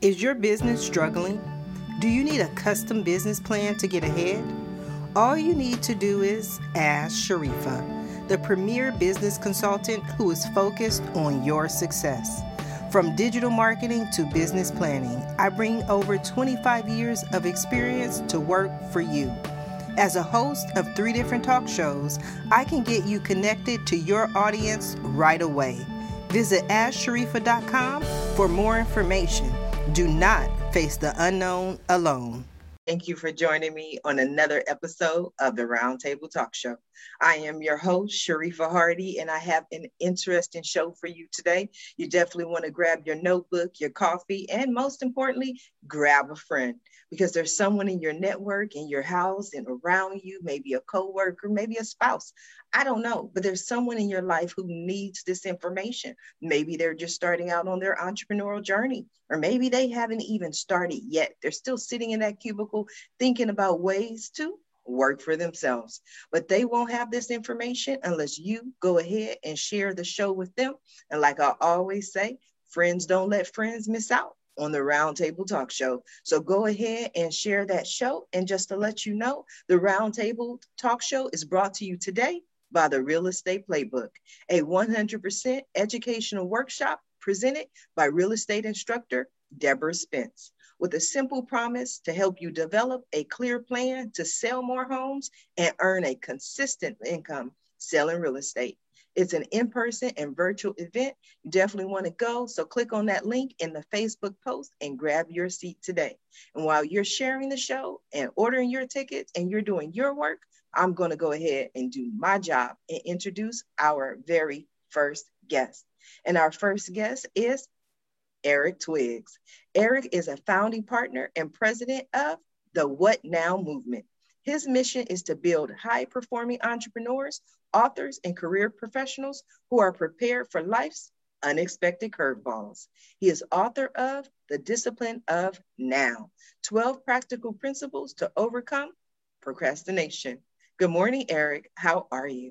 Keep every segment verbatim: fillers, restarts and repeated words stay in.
Is your business struggling? Do you need a custom business plan to get ahead? All you need to do is ask Sharifa, the premier business consultant who is focused on your success. From digital marketing to business planning, I bring over twenty-five years of experience to work for you. As a host of three different talk shows, I can get you connected to your audience right away. Visit ask sharifa dot com for more information. Do not face the unknown alone. Thank you for joining me on another episode of the Roundtable Talk Show. I am your host, Sharifa Hardy, and I have an interesting show for you today. You definitely want to grab your notebook, your coffee, and most importantly, grab a friend, because there's someone in your network, in your house, and around you, maybe a coworker, maybe a spouse. I don't know, but there's someone in your life who needs this information. Maybe they're just starting out on their entrepreneurial journey, or maybe they haven't even started yet. They're still sitting in that cubicle thinking about ways to work for themselves, but they won't have this information unless you go ahead and share the show with them. And like I always say, friends don't let friends miss out on the Roundtable Talk Show. So go ahead and share that show. And just to let you know, the Roundtable Talk Show is brought to you today by the Real Estate Playbook, a one hundred percent educational workshop presented by real estate instructor Deborah Spence, with a simple promise to help you develop a clear plan to sell more homes and earn a consistent income selling real estate. It's an in-person and virtual event. You definitely want to go. So click on that link in the Facebook post and grab your seat today. And while you're sharing the show and ordering your tickets and you're doing your work, I'm going to go ahead and do my job and introduce our very first guest. And our first guest is Eric Twiggs. Eric is a founding partner and president of the What Now movement. His mission is to build high-performing entrepreneurs, authors, and career professionals who are prepared for life's unexpected curveballs. He is author of The Discipline of Now, twelve Practical Principles to Overcome Procrastination. Good morning, Eric. How are you?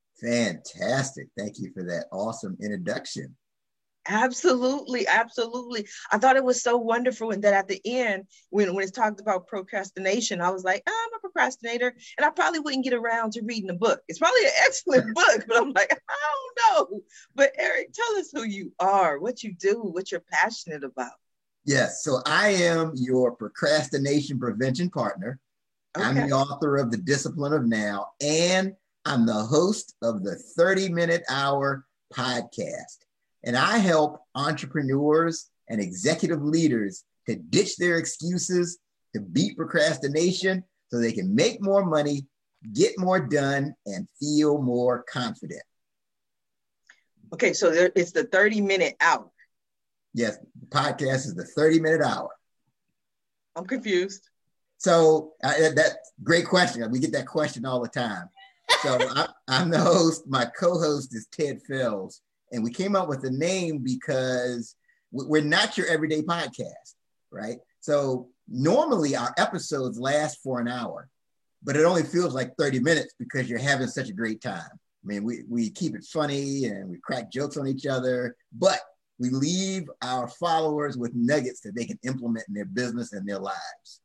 Fantastic. Thank you for that awesome introduction. Absolutely, absolutely. I thought it was so wonderful. And that at the end, when, when it's talked about procrastination, I was like, oh, I'm a procrastinator, and I probably wouldn't get around to reading the book. It's probably an excellent book, but I'm like, I don't know. But Eric, tell us who you are, what you do, what you're passionate about. Yes, so I am your procrastination prevention partner. Okay. I'm the author of The Discipline of Now, and I'm the host of the thirty minute hour podcast. And I help entrepreneurs and executive leaders to ditch their excuses, to beat procrastination so they can make more money, get more done, and feel more confident. Okay, so there, it's the thirty minute hour. Yes, the podcast is the thirty minute hour. I'm confused. So uh, that's great question. We get that question all the time. So I, I'm the host. My co-host is Ted Fells. And we came up with the name because we're not your everyday podcast, right? So normally our episodes last for an hour, but it only feels like thirty minutes because you're having such a great time. I mean, we, we keep it funny and we crack jokes on each other, but we leave our followers with nuggets that they can implement in their business and their lives.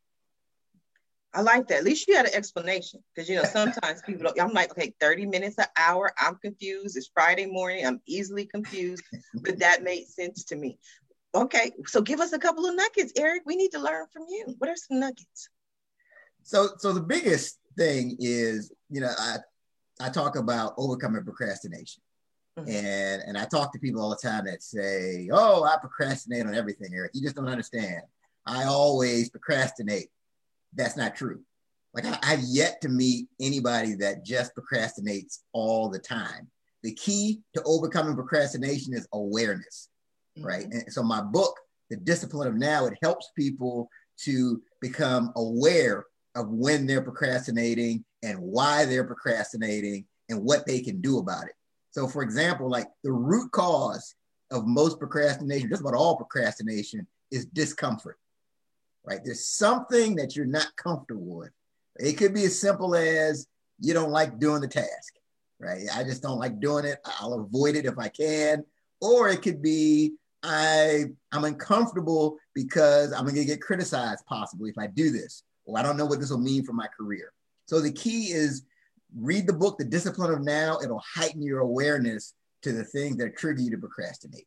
I like that. At least you had an explanation, because, you know, sometimes people don't, I'm like, okay, thirty minutes an hour. I'm confused. It's Friday morning. I'm easily confused, but that made sense to me. Okay. So give us a couple of nuggets, Eric. We need to learn from you. What are some nuggets? So, so the biggest thing is, you know, I, I talk about overcoming procrastination. Mm-hmm. And, and I talk to people all the time that say, oh, I procrastinate on everything, Eric. You just don't understand. I always procrastinate. That's not true. Like I, I've yet to meet anybody that just procrastinates all the time. The key to overcoming procrastination is awareness, mm-hmm. right? And so my book, The Discipline of Now, it helps people to become aware of when they're procrastinating and why they're procrastinating and what they can do about it. So for example, like the root cause of most procrastination, just about all procrastination, is discomfort. Right? There's something that you're not comfortable with. It could be as simple as you don't like doing the task, right? I just don't like doing it. I'll avoid it if I can. Or it could be I I'm uncomfortable because I'm gonna get criticized possibly if I do this, or I don't know what this will mean for my career. So the key is read the book, The Discipline of Now. It'll heighten your awareness to the things that trigger you to procrastinate.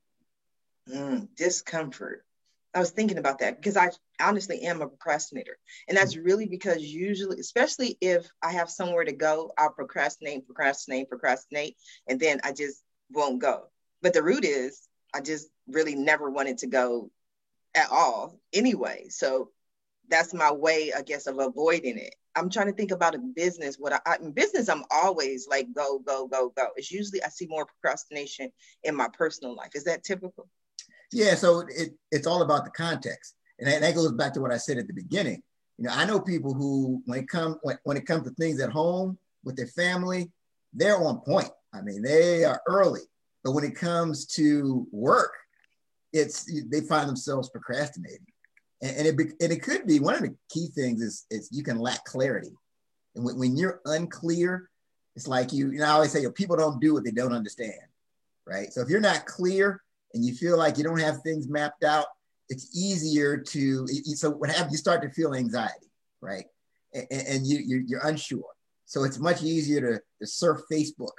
Mm, discomfort. I was thinking about that because I honestly am a procrastinator. And that's really because usually, especially if I have somewhere to go, I'll procrastinate, procrastinate, procrastinate, and then I just won't go. But the root is I just really never wanted to go at all anyway. So that's my way, I guess, of avoiding it. I'm trying to think about a business. What I, I in business, I'm always like, go, go, go, go. It's usually I see more procrastination in my personal life. Is that typical? Yeah, so it, it's all about the context. And that, that goes back to what I said at the beginning. You know, I know people who, when it, come, when, when it comes to things at home with their family, they're on point. I mean, they are early. But when it comes to work, it's they find themselves procrastinating. And, and, it, and it could be, one of the key things is, is you can lack clarity. And when, when you're unclear, it's like you, you know, I always say, people don't do what they don't understand, right? So if you're not clear, and you feel like you don't have things mapped out, it's easier to, so what happens, you start to feel anxiety, right? And, and you, you're, you're unsure. So it's much easier to, to surf Facebook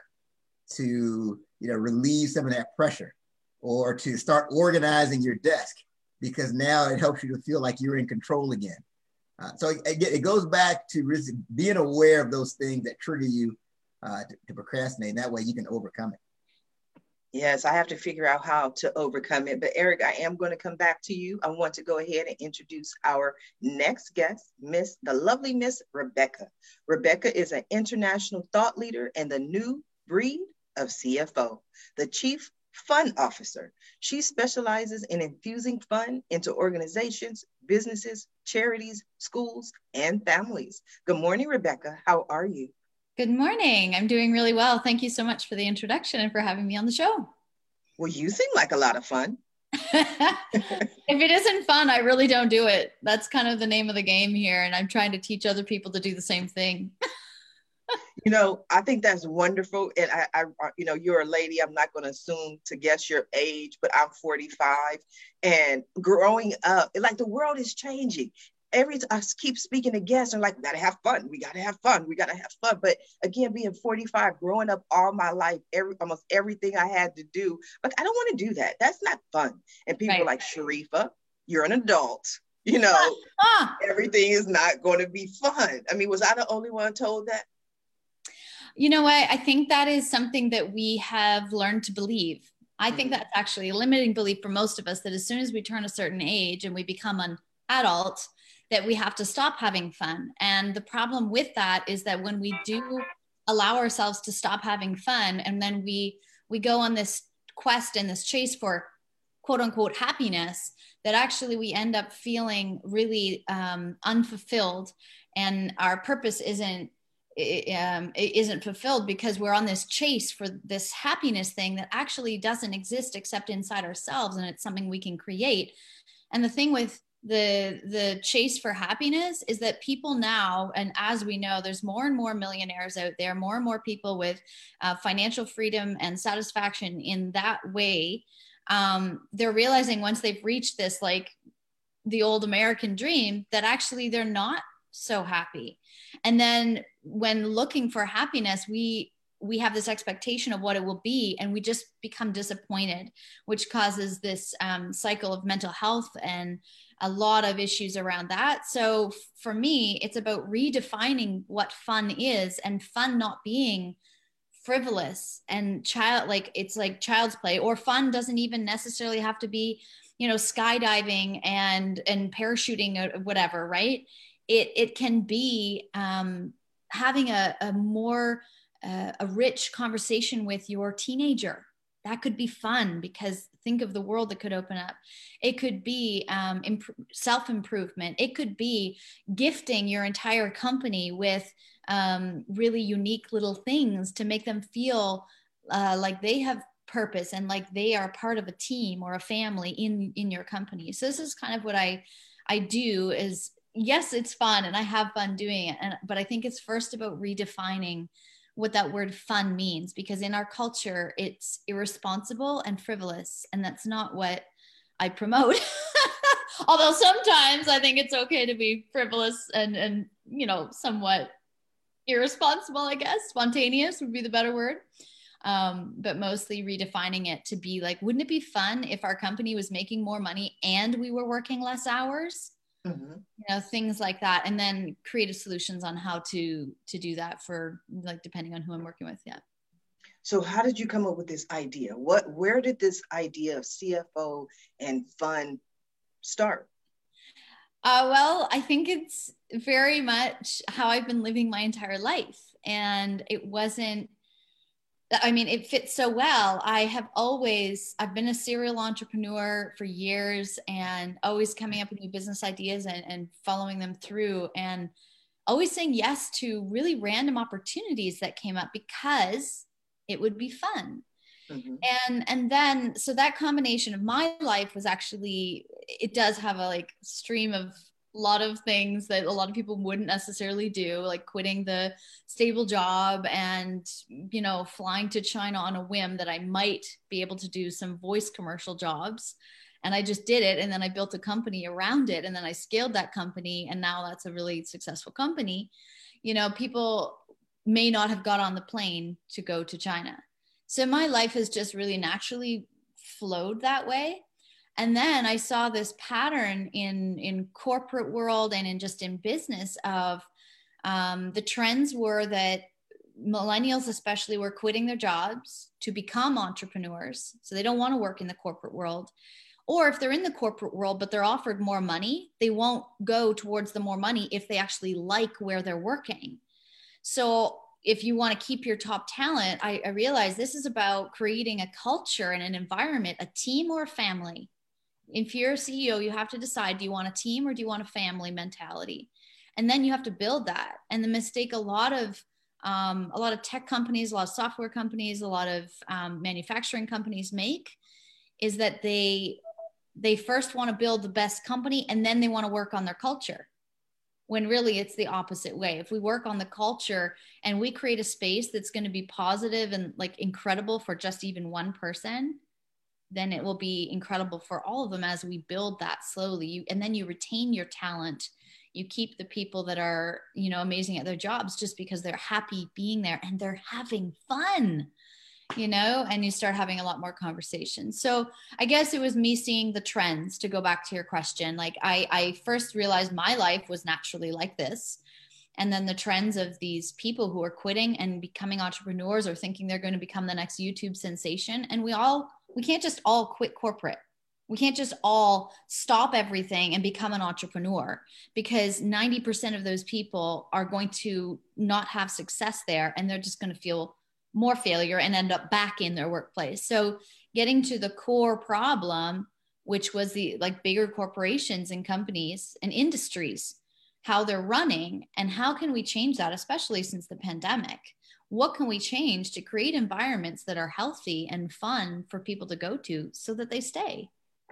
to, you know, relieve some of that pressure, or to start organizing your desk, because now it helps you to feel like you're in control again. Uh, so it, it goes back to being aware of those things that trigger you uh, to, to procrastinate. And that way you can overcome it. Yes, I have to figure out how to overcome it. But Eric, I am going to come back to you. I want to go ahead and introduce our next guest, Miss, the lovely Miss Rebecca. Rebecca is an international thought leader and the new breed of C F O, the Chief Fun Officer. She specializes in infusing fun into organizations, businesses, charities, schools, and families. Good morning, Rebecca. How are you? Good morning. I'm doing really well. Thank you so much for the introduction and for having me on the show. Well, you seem like a lot of fun. If it isn't fun, I really don't do it. That's kind of the name of the game here. And I'm trying to teach other people to do the same thing. You know, I think that's wonderful. And I, I, you know, you're a lady. I'm not going to assume to guess your age, but I'm forty-five. And growing up, like the world is changing. Every I keep speaking to guests and like, we gotta have fun. We gotta have fun. We gotta have fun. But again, being forty-five, growing up all my life, every almost everything I had to do, like I don't want to do that. That's not fun. And people Right. are like, Sharifa, you're an adult. You know, Ah. everything is not going to be fun. I mean, was I the only one told that? You know what? I think that is something that we have learned to believe. I think Mhm. that's actually a limiting belief for most of us, that as soon as we turn a certain age and we become an adult, that we have to stop having fun. And the problem with that is that when we do allow ourselves to stop having fun, and then we we go on this quest and this chase for quote unquote happiness, that actually we end up feeling really um, unfulfilled, and our purpose isn't um, isn't fulfilled because we're on this chase for this happiness thing that actually doesn't exist except inside ourselves, and it's something we can create. And the thing with the the chase for happiness is that people now, and as we know, there's more and more millionaires out there, more and more people with uh, financial freedom and satisfaction in that way. Um, they're realizing once they've reached this, like the old American dream, that actually they're not so happy. And then when looking for happiness, we we have this expectation of what it will be, and we just become disappointed, which causes this um, cycle of mental health and a lot of issues around that. So for me, it's about redefining what fun is, and fun not being frivolous and child, like it's like child's play, or fun doesn't even necessarily have to be, you know, skydiving and and parachuting or whatever, right? It it can be um, having a, a more uh, a rich conversation with your teenager. That could be fun, because think of the world that could open up. It could be um, imp- self-improvement. It could be gifting your entire company with um, really unique little things to make them feel uh, like they have purpose and like they are part of a team or a family in, in your company. So this is kind of what I, I do is, yes, it's fun and I have fun doing it. And, but I think it's first about redefining what that word fun means, because in our culture, it's irresponsible and frivolous. And that's not what I promote. Although sometimes I think it's okay to be frivolous and, and, you know, somewhat irresponsible, I guess. Spontaneous would be the better word. Um, but mostly redefining it to be like, wouldn't it be fun if our company was making more money and we were working less hours? Mm-hmm. You know, things like that. And then creative solutions on how to, to do that for, like, depending on who I'm working with. Yeah. So how did you come up with this idea? What, where did this idea of C F O and fun start? Uh, well, I think it's very much how I've been living my entire life. And it wasn't, I mean, it fits so well. I have always, I've been a serial entrepreneur for years and always coming up with new business ideas and, and following them through, and always saying yes to really random opportunities that came up because it would be fun. Mm-hmm. And, and then, so that combination of my life was actually, it does have a like stream of a lot of things that a lot of people wouldn't necessarily do, like quitting the stable job and, you know, flying to China on a whim that I might be able to do some voice commercial jobs. And I just did it. And then I built a company around it. And then I scaled that company. And now that's a really successful company. You know, people may not have got on the plane to go to China. So my life has just really naturally flowed that way. And then I saw this pattern in, in corporate world and in just in business of um, the trends were that millennials especially were quitting their jobs to become entrepreneurs. So they don't want to work in the corporate world. Or if they're in the corporate world, but they're offered more money, they won't go towards the more money if they actually like where they're working. So if you want to keep your top talent, I, I realize this is about creating a culture and an environment, a team or a family. If you're a C E O, you have to decide, do you want a team or do you want a family mentality? And then you have to build that. And the mistake a lot of um, a lot of tech companies, a lot of software companies, a lot of um, manufacturing companies make is that they they first want to build the best company and then they want to work on their culture. When really it's the opposite way. If we work on the culture and we create a space that's going to be positive and like incredible for just even one person, then it will be incredible for all of them as we build that slowly. You, and then you retain your talent. You keep the people that are, you know, amazing at their jobs just because they're happy being there and they're having fun, you know, and you start having a lot more conversations. So I guess it was me seeing the trends, to go back to your question. Like I, I first realized my life was naturally like this. And then the trends of these people who are quitting and becoming entrepreneurs or thinking they're going to become the next YouTube sensation. And we all, we can't just all quit corporate. We can't just all stop everything and become an entrepreneur, because ninety percent of those people are going to not have success there. And they're just going to feel more failure and end up back in their workplace. So getting to the core problem, which was the like bigger corporations and companies and industries, how they're running and how can we change that, especially since the pandemic. What can we change to create environments that are healthy and fun for people to go to so that they stay?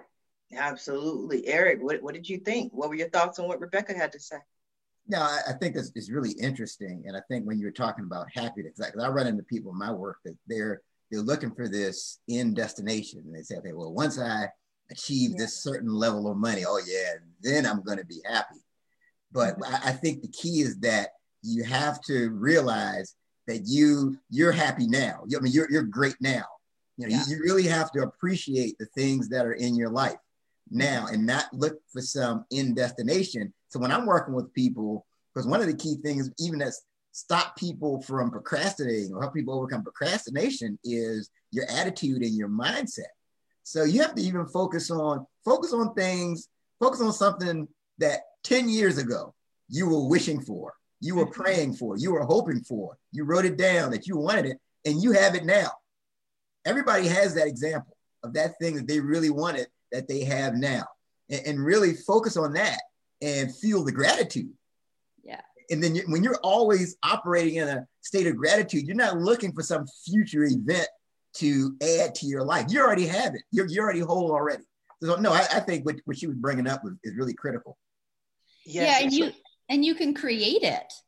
Absolutely. Eric, what, what did you think? What were your thoughts on what Rebecca had to say? No, I, I think it's, it's really interesting. And I think when you're talking about happiness, because I run into people in my work that they're they're looking for this end destination. And they say, okay, well, once I achieve yeah. this certain level of money, oh yeah, then I'm going to be happy. But mm-hmm. I, I think the key is that you have to realize that you you're happy now. I mean, you're you're great now. You know, yeah. you, you really have to appreciate the things that are in your life now and not look for some end destination. So when I'm working with people, because one of the key things, even that stop people from procrastinating or help people overcome procrastination, is your attitude and your mindset. So you have to even focus on focus on things, focus on something that ten years ago you were wishing for, you were praying for, you were hoping for, you wrote it down that you wanted it, and you have it now. Everybody has that example of that thing that they really wanted that they have now, and, and really focus on that and feel the gratitude. Yeah. And then you, when you're always operating in a state of gratitude, you're not looking for some future event to add to your life. You already have it. You're, you're already whole already. So no, I, I think what, what she was bringing up was, is really critical. Yes. Yeah, and you and you can create it.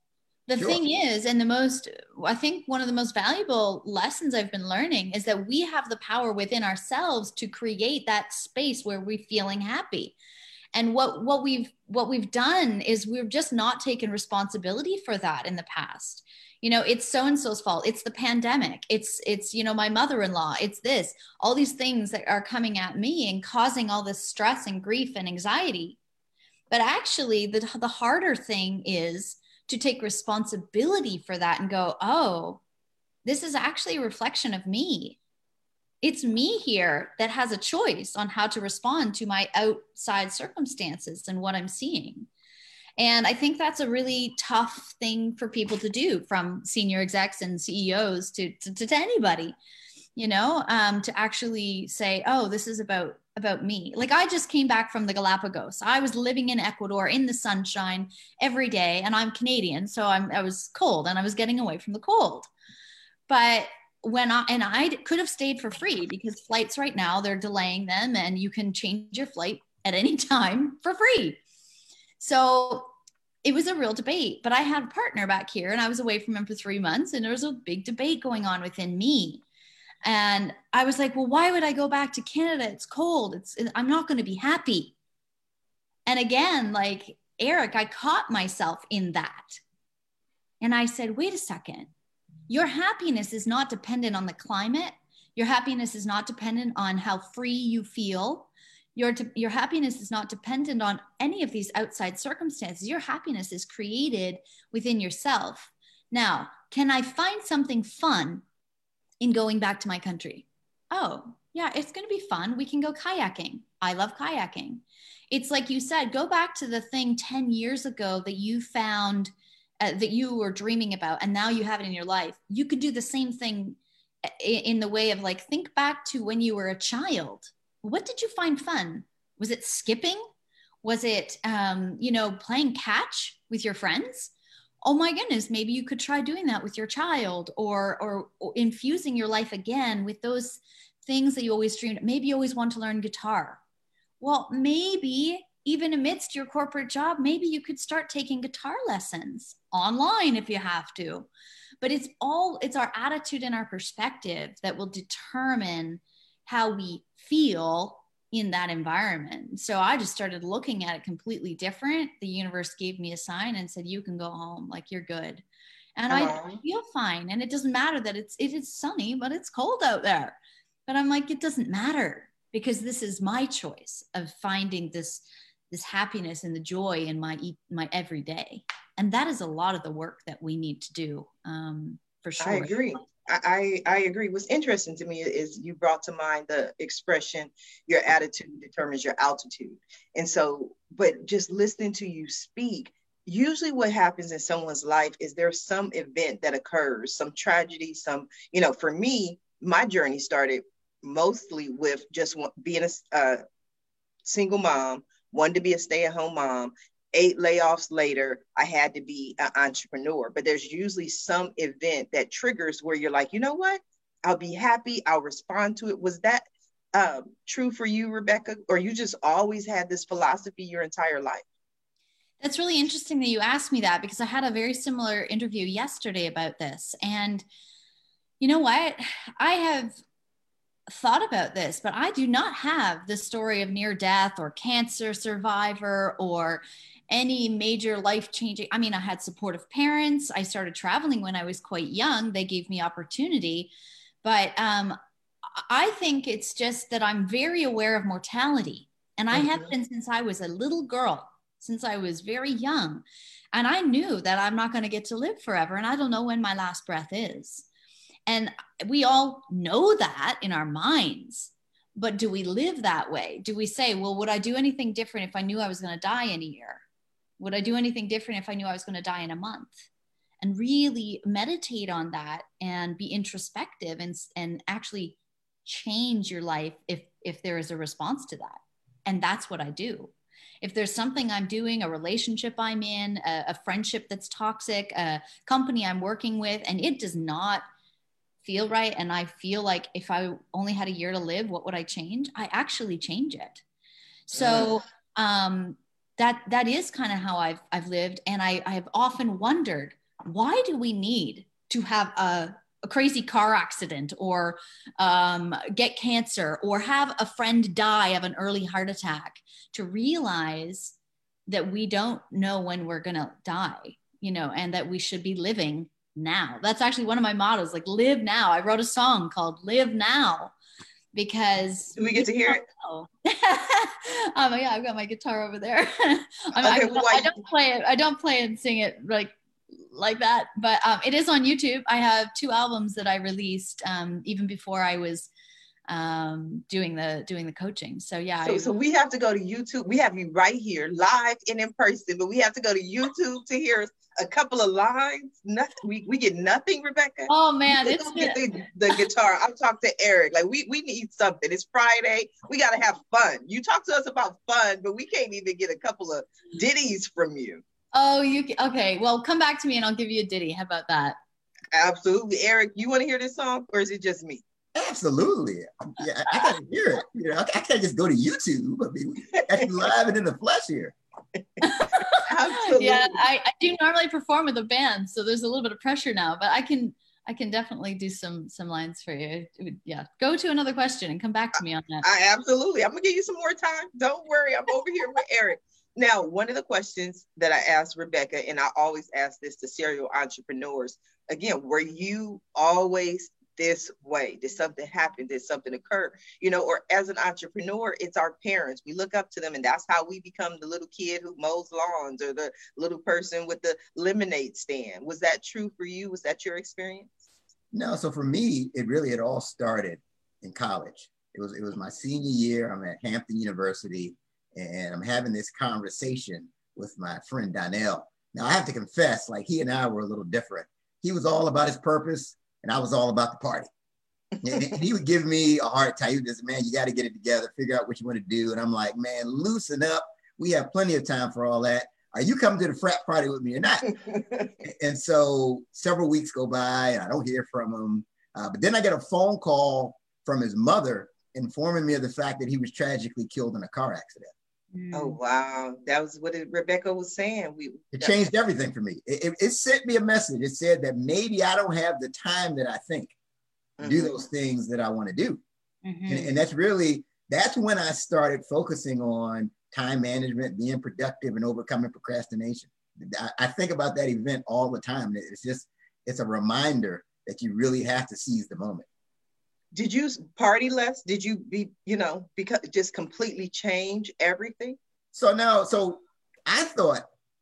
The Sure. thing is, and the most, I think one of the most valuable lessons I've been learning is that we have the power within ourselves to create that space where we're feeling happy. And what, what we've, what we've done is we've just not taken responsibility for that in the past. You know, it's so-and-so's fault. It's the pandemic. It's, it's, you know, my mother-in-law, it's this, all these things that are coming at me and causing all this stress and grief and anxiety. But actually the, the harder thing is to take responsibility for that and go, oh, this is actually a reflection of me. It's me here that has a choice on how to respond to my outside circumstances and what I'm seeing. And I think that's a really tough thing for people to do, from senior execs and C E Os to, to, to anybody, you know, um, to actually say, oh, this is about about me. Like, I just came back from the Galapagos. I was living in Ecuador in the sunshine every day, and I'm Canadian, so I'm I was cold and I was getting away from the cold. But when I and I could have stayed for free, because flights right now, they're delaying them and you can change your flight at any time for free. So it was a real debate, but I had a partner back here and I was away from him for three months and there was a big debate going on within me. And I was like, well, why would I go back to Canada? It's cold. It's, I'm not going to be happy. And again, like, Eric, I caught myself in that. And I said, wait a second. Your happiness is not dependent on the climate. Your happiness is not dependent on how free you feel. Your, your happiness is not dependent on any of these outside circumstances. Your happiness is created within yourself. Now, can I find something fun in going back to my country? Oh, yeah, it's going to be fun. We can go kayaking. I love kayaking. It's like you said, go back to the thing ten years ago that you found, uh, that you were dreaming about, and now you have it in your life. You could do the same thing in, in the way of, like, think back to when you were a child. What did you find fun? Was it skipping? Was it, um, you know, playing catch with your friends? Oh my goodness, maybe you could try doing that with your child, or, or, or infusing your life again with those things that you always dreamed. Maybe you always want to learn guitar. Well, maybe even amidst your corporate job, maybe you could start taking guitar lessons online if you have to. But it's all, it's our attitude and our perspective that will determine how we feel in that environment. So I just started looking at it completely different. The universe gave me a sign and said, you can go home, like, you're good. And uh-huh. I feel fine. And it doesn't matter that it's, it is sunny, but it's cold out there. But I'm like, it doesn't matter, because this is my choice of finding this, this happiness and the joy in my, my everyday. And that is a lot of the work that we need to do, um, for sure. I agree. I, I agree. What's interesting to me is you brought to mind the expression, your attitude determines your altitude. And so, but just listening to you speak, usually what happens in someone's life is there's some event that occurs, some tragedy, some, you know, for me, my journey started mostly with just being a, a single mom, wanted to be a stay-at-home mom. Eight layoffs later, I had to be an entrepreneur. But there's usually some event that triggers where you're like, you know what? I'll be happy. I'll respond to it. Was that um, true for you, Rebecca? Or you just always had this philosophy your entire life? That's really interesting that you asked me that, because I had a very similar interview yesterday about this. And you know what? I have thought about this, but I do not have the story of near death or cancer survivor or any major life changing. I mean, I had supportive parents. I started traveling when I was quite young. They gave me opportunity, but um, I think it's just that I'm very aware of mortality. And I have been since I was a little girl, since I was very young. And I knew that I'm not going to get to live forever. And I don't know when my last breath is. And we all know that in our minds, but do we live that way? Do we say, well, would I do anything different if I knew I was going to die in a year? Would I do anything different if I knew I was going to die in a month? And really meditate on that and be introspective and, and actually change your life if, if there is a response to that. And that's what I do. If there's something I'm doing, a relationship I'm in, a, a friendship that's toxic, a company I'm working with, and it does not feel right, and I feel like if I only had a year to live, what would I change? I actually change it. So um, that that is kind of how I've I've lived, and I I've often wondered, why do we need to have a, a crazy car accident or um, get cancer or have a friend die of an early heart attack to realize that we don't know when we're going to die, you know, and that we should be living now. That's actually one of my mottos, like live now. I wrote a song called Live Now because do we get to hear it? um, yeah, I've got my guitar over there. I, okay, I, I don't play it. I don't play and sing it like like that, but um, it is on YouTube. I have two albums that I released um, even before I was um, doing the doing the coaching. So yeah. So, I, so we have to go to YouTube. We have you right here, live and in person, but we have to go to YouTube to hear a couple of lines. Nothing. We, we get nothing, Rebecca. Oh man, we it's get the, the guitar. I've talked to Eric. Like we we need something. It's Friday. We got to have fun. You talk to us about fun, but we can't even get a couple of ditties from you. Oh, you okay? Well, come back to me and I'll give you a ditty. How about that? Absolutely, Eric. You want to hear this song, or is it just me? Absolutely. Yeah, I, I gotta hear it. You know, I, I can't just go to YouTube. I mean, actually live and in the flesh here. Absolutely. Yeah, I, I do normally perform with a band, so there's a little bit of pressure now, but I can I can definitely do some some lines for you. Would, yeah, go to another question and come back to me on that. I absolutely. I'm gonna give you some more time. Don't worry. I'm over here with Eric. Now, one of the questions that I asked Rebecca, and I always ask this to serial entrepreneurs, again, were you always this way? Did something happen? Did something occur? You know, or as an entrepreneur, it's our parents. We look up to them, and that's how we become the little kid who mows lawns or the little person with the lemonade stand. Was that true for you? Was that your experience? No, so for me, it really, it all started in college. It was, it was my senior year. I'm at Hampton University. And I'm having this conversation with my friend Donnell. Now I have to confess, like he and I were a little different. He was all about his purpose and I was all about the party. And he would give me a hard time. He would just, man, you got to get it together, figure out what you want to do. And I'm like, man, loosen up. We have plenty of time for all that. Are you coming to the frat party with me or not? And so several weeks go by and I don't hear from him. Uh, but then I get a phone call from his mother informing me of the fact that he was tragically killed in a car accident. Oh, wow. That was what it, Rebecca was saying. We It changed everything for me. It, it, it sent me a message. It said that maybe I don't have the time that I think to mm-hmm. do those things that I want to do. Mm-hmm. And, and that's really, that's when I started focusing on time management, being productive and overcoming procrastination. I, I think about that event all the time. It's just, it's a reminder that you really have to seize the moment. Did you party less? Did you be, you know, because just completely change everything? So now, so I thought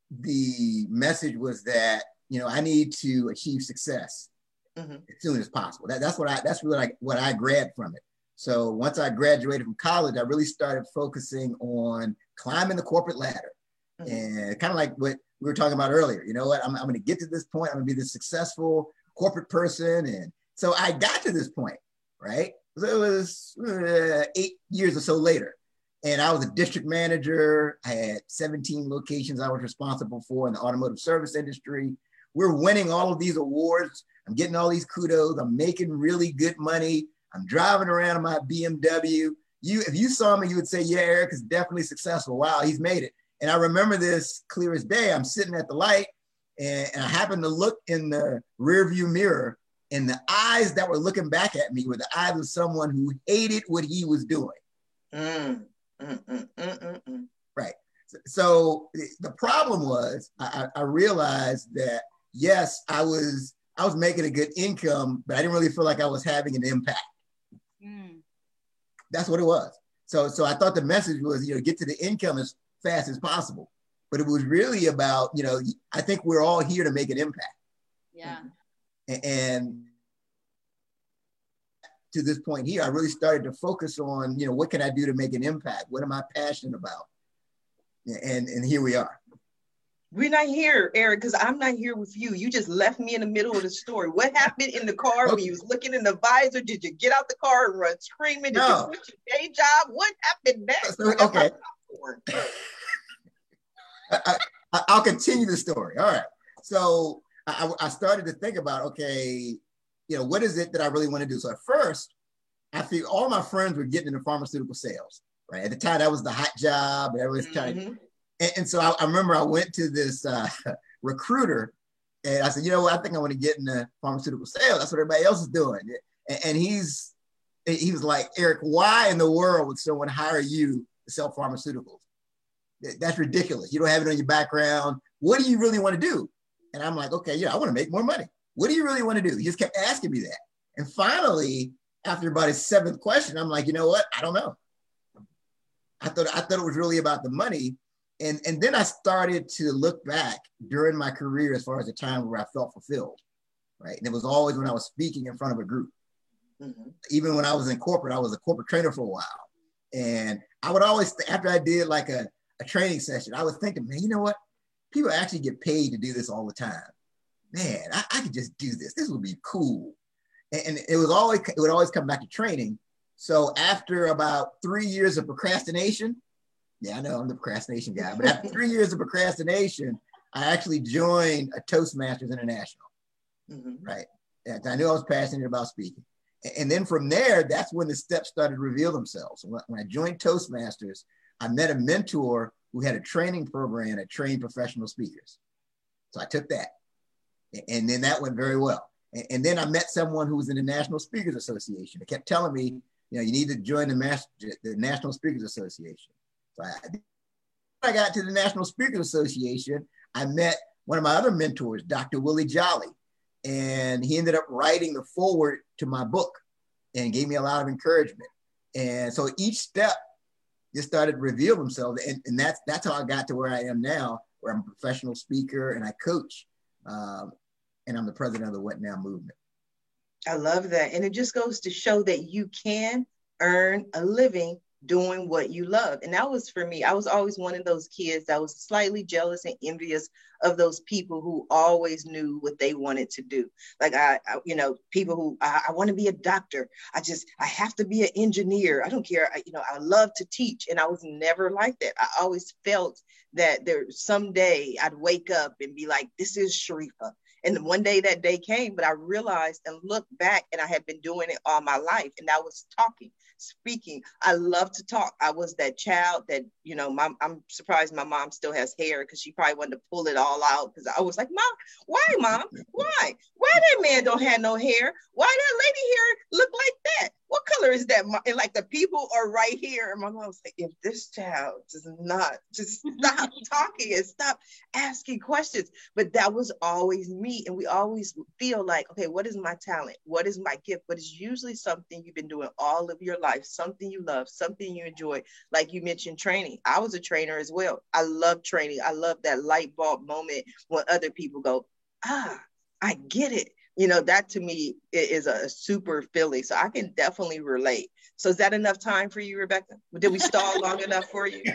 the message was that, you know, I need to achieve success mm-hmm. as soon as possible. That, that's what I, that's really like what I grabbed from it. So once I graduated from college, I really started focusing on climbing the corporate ladder mm-hmm. and kind of like what we were talking about earlier. You know what, I'm, I'm going to get to this point. I'm going to be this successful corporate person. And so I got to this point. Right? So it was uh, eight years or so later. And I was a district manager. I had seventeen locations I was responsible for in the automotive service industry. We're winning all of these awards. I'm getting all these kudos. I'm making really good money. I'm driving around in my B M W. You, if you saw me, you would say, yeah, Eric is definitely successful. Wow, he's made it. And I remember this clear as day. I'm sitting at the light and, and I happened to look in the rearview mirror. And the eyes that were looking back at me were the eyes of someone who hated what he was doing. Mm, mm, mm, mm, mm, mm. Right. So, so the problem was I, I realized that, yes, I was I was making a good income, but I didn't really feel like I was having an impact. Mm. That's what it was. So, so I thought the message was, you know, get to the income as fast as possible. But it was really about, you know, I think we're all here to make an impact. Yeah. And to this point here, I really started to focus on, you know, what can I do to make an impact? What am I passionate about? And, and here we are. We're not here, Eric, because I'm not here with you. You just left me in the middle of the story. What happened in the car okay. when you was looking in the visor? Did you get out the car and run screaming? Did no. you switch your day job? What happened next? So, okay. I, I, I'll continue the story. All right. So I, I started to think about, okay, you know, what is it that I really want to do? So at first, I feel all my friends were getting into pharmaceutical sales, right? At the time, that was the hot job. Everyone's trying mm-hmm. to, and, and so I, I remember I went to this uh, recruiter And I said, you know what? I think I want to get into pharmaceutical sales. That's what everybody else is doing. And, and he's, he was like, Eric, why in the world would someone hire you to sell pharmaceuticals? That's ridiculous. You don't have it on your background. What do you really want to do? And I'm like, okay, yeah, I want to make more money. What do you really want to do? He just kept asking me that. And finally, after about his seventh question, I'm like, you know what? I don't know. I thought I thought it was really about the money. And, and then I started to look back during my career as far as the time where I felt fulfilled, right? And it was always when I was speaking in front of a group. Mm-hmm. Even when I was in corporate, I was a corporate trainer for a while. And I would always, after I did like a, a training session, I was thinking, man, you know what? People actually get paid to do this all the time. Man, I, I could just do this. This would be cool. And, and it was always, it would always come back to training. So after about three years of procrastination, yeah, I know I'm the procrastination guy, but after three years of procrastination, I actually joined a Toastmasters International, mm-hmm. right? And I knew I was passionate about speaking. And then from there, that's when the steps started to reveal themselves. When I joined Toastmasters, I met a mentor who had a training program that trained professional speakers. So I took that. And then that went very well. And then I met someone who was in the National Speakers Association. They kept telling me, you know, you need to join the, Mas- the National Speakers Association. So I, when I got to the National Speakers Association, I met one of my other mentors, Doctor Willie Jolly. And he ended up writing the foreword to my book and gave me a lot of encouragement. And so each step just started to reveal themselves. And, and that's, that's how I got to where I am now, where I'm a professional speaker and I coach. Um, and I'm the president of the What Now movement. I love that. And it just goes to show that you can earn a living doing what you love. And that was for me. I was always one of those kids that was slightly jealous and envious of those people who always knew what they wanted to do. Like I, I you know, people who I, I want to be a doctor. I just, I have to be an engineer. I don't care. I, you know, I love to teach. And I was never like that. I always felt that there someday I'd wake up and be like, this is Sharifah. And one day that day came, but I realized and looked back and I had been doing it all my life. And that was talking, speaking. I love to talk. I was that child that, you know, my, I'm surprised my mom still has hair because she probably wanted to pull it all out because I was like, Mom, why, Mom? Why? Why that man don't have no hair? Why that lady hair look like that? What color is that? And like the people are right here. And my mom was like, if this child does not just stop talking and stop asking questions. But that was always me. And we always feel like, okay, what is my talent? What is my gift? But it's usually something you've been doing all of your life, something you love, something you enjoy. Like you mentioned training. I was a trainer as well. I love training. I love that light bulb moment when other people go, ah, I get it. You know, that to me is a super feeling. So I can definitely relate. So is that enough time for you, Rebecca? Did we stall long enough for you?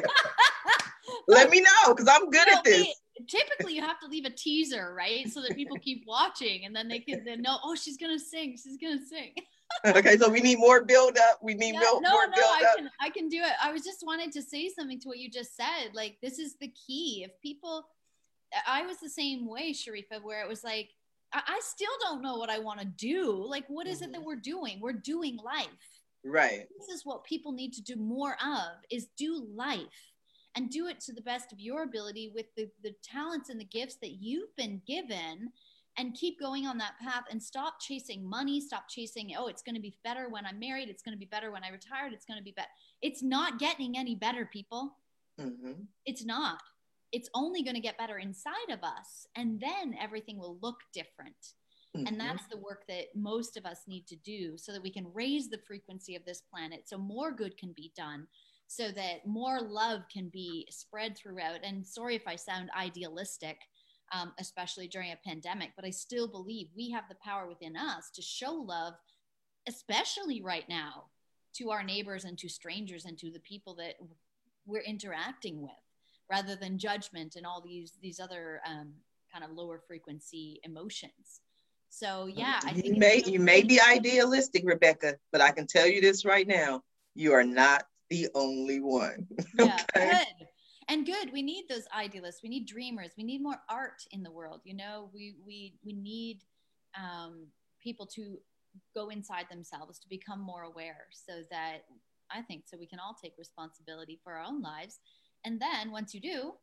Let me know, because I'm good you know, at this. We, typically, you have to leave a teaser, right? So that people keep watching and then they can then know, oh, she's going to sing. She's going to sing. Okay, so we need more build up. We need yeah, more, no, more no, build I up. can, I can do it. I was just wanted to say something to what you just said. Like, this is the key. If people, I was the same way, Sharifah, where it was like, I still don't know what I want to do. Like, what is it that we're doing? We're doing life. Right. This is what people need to do more of, is do life and do it to the best of your ability with the, the talents and the gifts that you've been given, and keep going on that path and stop chasing money. Stop chasing, oh, it's going to be better when I'm married. It's going to be better when I retired. It's going to be better. It's not getting any better, people. Mm-hmm. It's not. It's only going to get better inside of us, and then everything will look different. Mm-hmm. And that's the work that most of us need to do so that we can raise the frequency of this planet, so more good can be done, so that more love can be spread throughout. And sorry if I sound idealistic, um, especially during a pandemic, but I still believe we have the power within us to show love, especially right now, to our neighbors and to strangers and to the people that we're interacting with, rather than judgment and all these these other um, kind of lower frequency emotions. So yeah, I you think may it's you may be idealistic, Rebecca, but I can tell you this right now: you are not the only one. Yeah, okay? good and good. We need those idealists. We need dreamers. We need more art in the world. You know, we we we need um, people to go inside themselves, to become more aware, so that I think so we can all take responsibility for our own lives. And then once you do,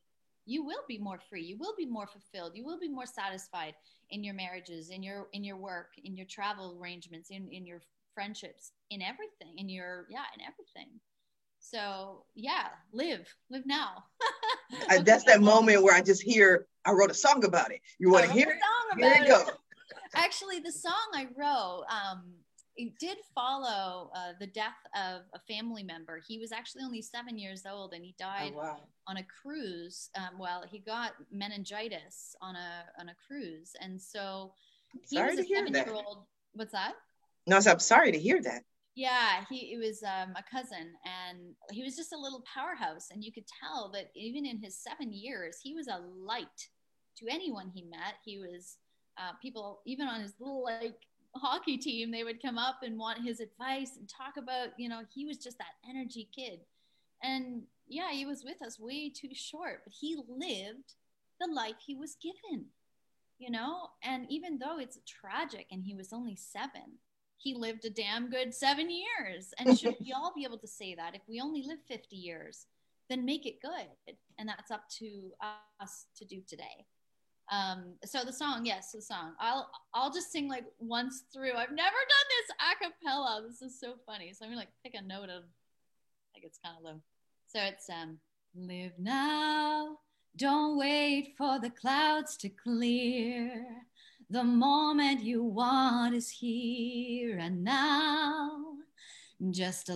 you will be more free. You will be more fulfilled. You will be more satisfied in your marriages, in your, in your work, in your travel arrangements, in, in your friendships, in everything, in your, yeah, in everything. So yeah, live, live now. uh, that's that moment where I just hear, I wrote a song about it. You want to hear it? Here you go. Actually, the song I wrote, um, it did follow uh, the death of a family member. He was actually only seven years old, and he died oh, wow. on a cruise. Um, well, he got meningitis on a on a cruise, and so he sorry was a seven-year-old. What's that? No, so I'm sorry to hear that. Yeah, he it was um, a cousin, and he was just a little powerhouse, and you could tell that even in his seven years, he was a light to anyone he met. He was uh, people even on his little like hockey team, they would come up and want his advice and talk about, you know, he was just that energy kid. And yeah, he was with us way too short, but he lived the life he was given, you know. And even though it's tragic and he was only seven, he lived a damn good seven years. And should we all be able to say that? If we only live fifty years, then make it good. And that's up to us to do today. Um, so the song, yes, the song. I'll I'll just sing like once through. I've never done this a cappella. This is so funny. So I'm gonna like pick a note of, like it's kind of low. So it's um live now, don't wait for the clouds to clear. The moment you want is here and now. Just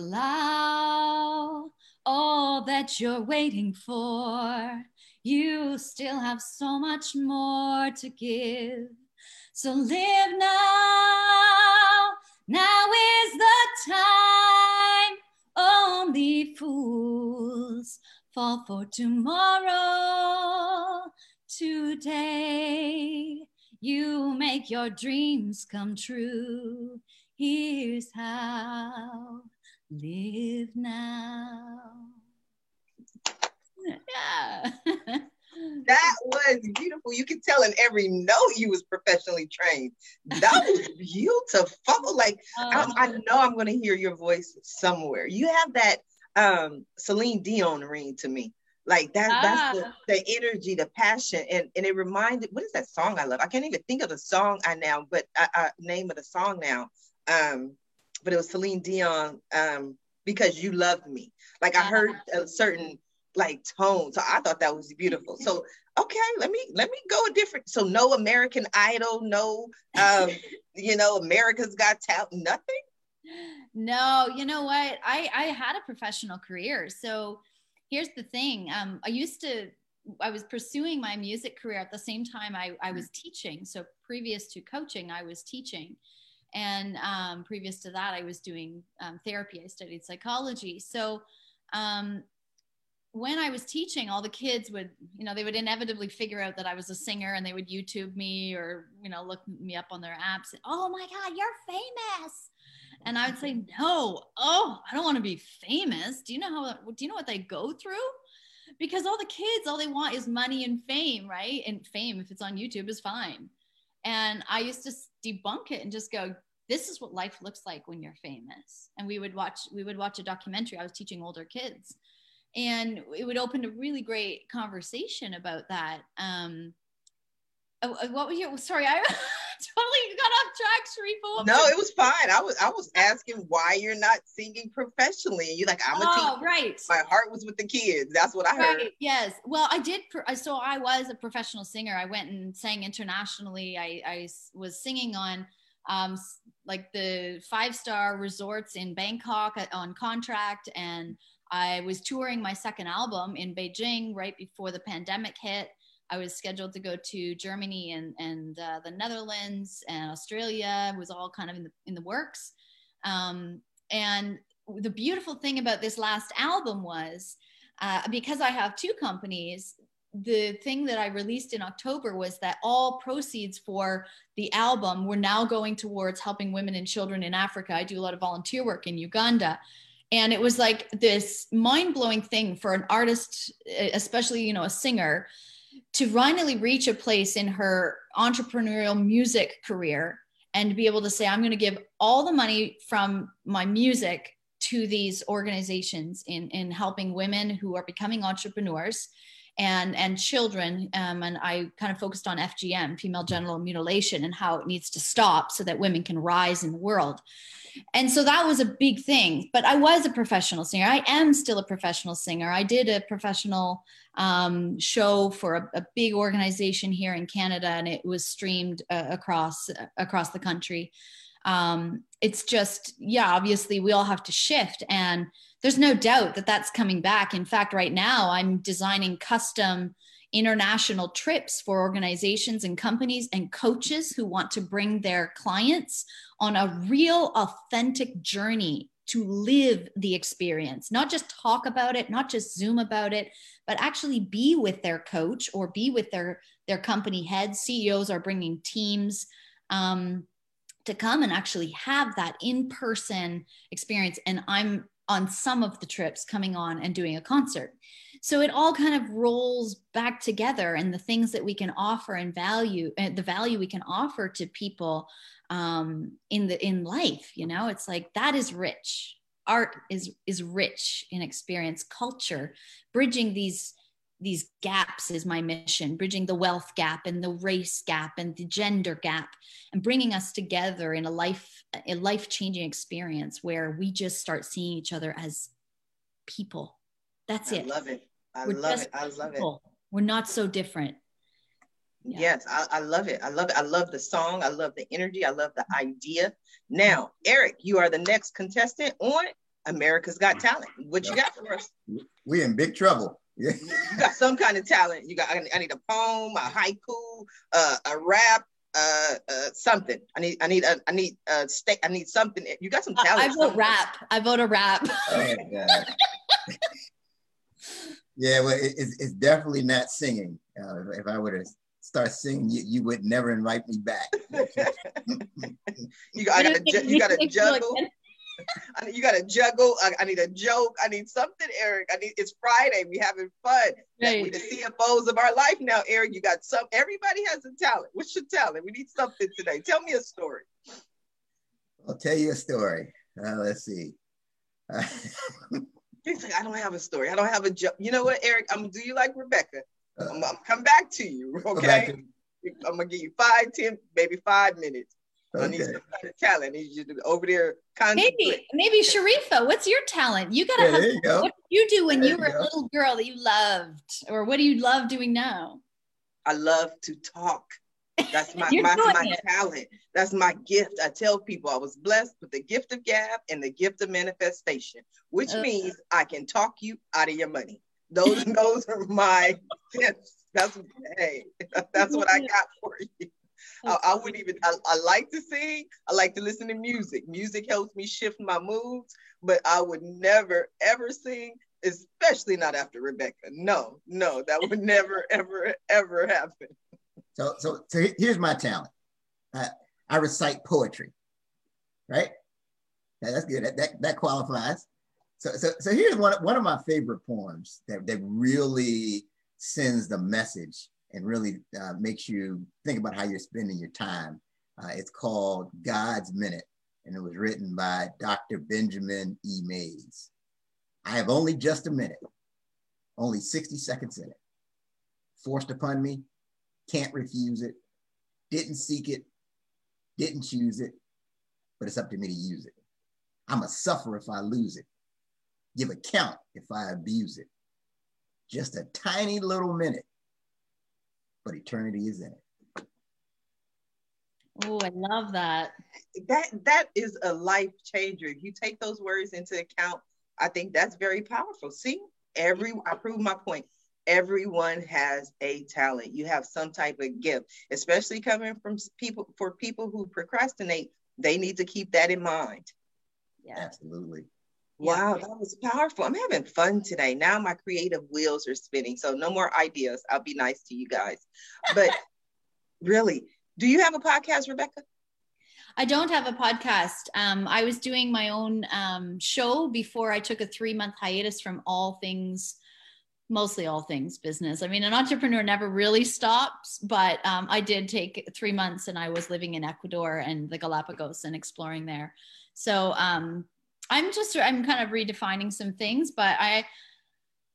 allow all that you're waiting for. You still have so much more to give. So live now. Now is the time. Only fools fall for tomorrow. Today, you make your dreams come true. Here's how. Live now. Yeah. That was beautiful. You could tell in every note you was professionally trained. That was beautiful. Like um, I, I know I'm going to hear your voice somewhere. You have that um, Celine Dion ring to me. Like that, ah. that's the, the energy, the passion, and and it reminded. What is that song I love? I can't even think of the song I now, but uh, uh, name of the song now. Um, but it was Celine Dion. Um, because you loved me. Like I heard a certain like tone, so I thought that was beautiful. So okay, let me let me go a different. So no American Idol, no, um, you know, America's Got Talent, nothing. No, you know what? I I had a professional career, so. Here's the thing. Um, I used to, I was pursuing my music career at the same time I, I was teaching. So previous to coaching, I was teaching. And um, previous to that, I was doing um, therapy. I studied psychology. So um, when I was teaching, all the kids would, you know, they would inevitably figure out that I was a singer, and they would YouTube me or, you know, look me up on their apps. And, oh my God, you're famous. And I would say, no, oh, I don't want to be famous. Do you know how, do you know what they go through? Because all the kids, all they want is money and fame, right? And fame, if it's on YouTube, is fine. And I used to debunk it and just go, this is what life looks like when you're famous. And we would watch, we would watch a documentary. I was teaching older kids, and it would open a really great conversation about that. Um, what was your, sorry, I totally got off track, Sharifa. No, it was fine. I was I was asking why you're not singing professionally. And you're like, I'm a oh, teacher. Right. My heart was with the kids. That's what I heard. Right. Yes. Well, I did. So I was a professional singer. I went and sang internationally. I, I was singing on um, like the five-star resorts in Bangkok on contract. And I was touring my second album in Beijing right before the pandemic hit. I was scheduled to go to Germany and, and uh, the Netherlands and Australia. It was all kind of in the, in the works. Um, and the beautiful thing about this last album was, uh, because I have two companies, the thing that I released in October was that all proceeds for the album were now going towards helping women and children in Africa. I do a lot of volunteer work in Uganda. And it was like this mind-blowing thing for an artist, especially, you know, a singer, to finally reach a place in her entrepreneurial music career and be able to say, I'm going to give all the money from my music to these organizations in, in helping women who are becoming entrepreneurs. and, and children. Um, and I kind of focused on F G M, female genital mutilation, and how it needs to stop so that women can rise in the world. And so that was a big thing, but I was a professional singer. I am still a professional singer. I did a professional um, show for a, a big organization here in Canada, and it was streamed uh, across, uh, across the country. Um, it's just, yeah, obviously we all have to shift, and there's no doubt that that's coming back. In fact, right now I'm designing custom international trips for organizations and companies and coaches who want to bring their clients on a real authentic journey to live the experience, not just talk about it, not just Zoom about it, but actually be with their coach or be with their, their company heads. C E Os are bringing teams um, to come and actually have that in-person experience. And I'm on some of the trips coming on and doing a concert. So it all kind of rolls back together, and the things that we can offer and value, uh, the value we can offer to people um, in the in life. You know, it's like that is rich. Art is is rich in experience. Culture, bridging these these gaps is my mission. Bridging the wealth gap and the race gap and the gender gap, and bringing us together in a life a life changing experience where we just start seeing each other as people. That's it. I love it. I We're love it. I love people. it. We're not so different. Yeah. Yes, I, I love it. I love it. I love the song. I love the energy. I love the idea. Now, Eric, you are the next contestant on America's Got Talent. What you got for us? We're in big trouble. Yeah. You got some kind of talent. You got. I need a poem, a haiku, uh, a rap, uh, uh, something. I need. I need. A, I need. A steak. I need something. You got some talent. I, I vote somewhere. rap. I vote a rap. Oh, God. Yeah, well, it, it's, it's definitely not singing. Uh, if, if I were to start singing, you, you would never invite me back. you got. I gotta. Ju- you got to juggle. I need, you got to juggle. I, I need a joke. I need something, Eric. I need. It's Friday. We having fun. Right. We the C F Os of our life now, Eric. You got some. Everybody has a talent. What's your talent? We need something today. Tell me a story. I'll tell you a story. Uh, let's see. Uh, He's like, I don't have a story. I don't have a joke. You know what, Eric? I'm gonna do you like Rebecca. Uh, I'm, I'm gonna come back to you. Okay. To I'm gonna give you five, ten, maybe five minutes. Okay. I need some kind of talent. I need you to be over there. Maybe, maybe Sharifa, what's your talent? You gotta yeah, have, there you go. What did you do when there you were you a little girl that you loved? Or what do you love doing now? I love to talk. That's my my, my talent. That's my gift. I tell people I was blessed with the gift of gab and the gift of manifestation, which uh, means I can talk you out of your money. Those those are my gifts. That's hey, that's what I got for you. I, I wouldn't even. I, I like to sing. I like to listen to music. Music helps me shift my moods, but I would never ever sing, especially not after Rebecca. No, no, that would never ever ever happen. So, so, so here's my talent. I, I recite poetry, right? Yeah, that's good. That, that, that qualifies. So, so, so here's one, one of my favorite poems that, that really sends the message and really uh, makes you think about how you're spending your time. Uh, it's called God's Minute, and it was written by Doctor Benjamin E. Mays. I have only just a minute, only sixty seconds in it. Forced upon me, can't refuse it, didn't seek it, didn't choose it, but it's up to me to use it. I'm a suffer if I lose it, give account if I abuse it. Just a tiny little minute, but eternity is in it. Oh, I love that. That that is a life changer. If you take those words into account, I think that's very powerful. See, every I prove my point. Everyone has a talent. You have some type of gift, especially coming from people for people who procrastinate. They need to keep that in mind. Yeah, absolutely. Wow, that was powerful. I'm having fun today. Now my creative wheels are spinning. So no more ideas. I'll be nice to you guys. But really, do you have a podcast, Rebecca? I don't have a podcast. Um, I was doing my own um, show before I took a three-month hiatus from all things, mostly all things business. I mean, an entrepreneur never really stops, but um, I did take three months and I was living in Ecuador and the Galapagos and exploring there. So um, I'm just, I'm kind of redefining some things, but I,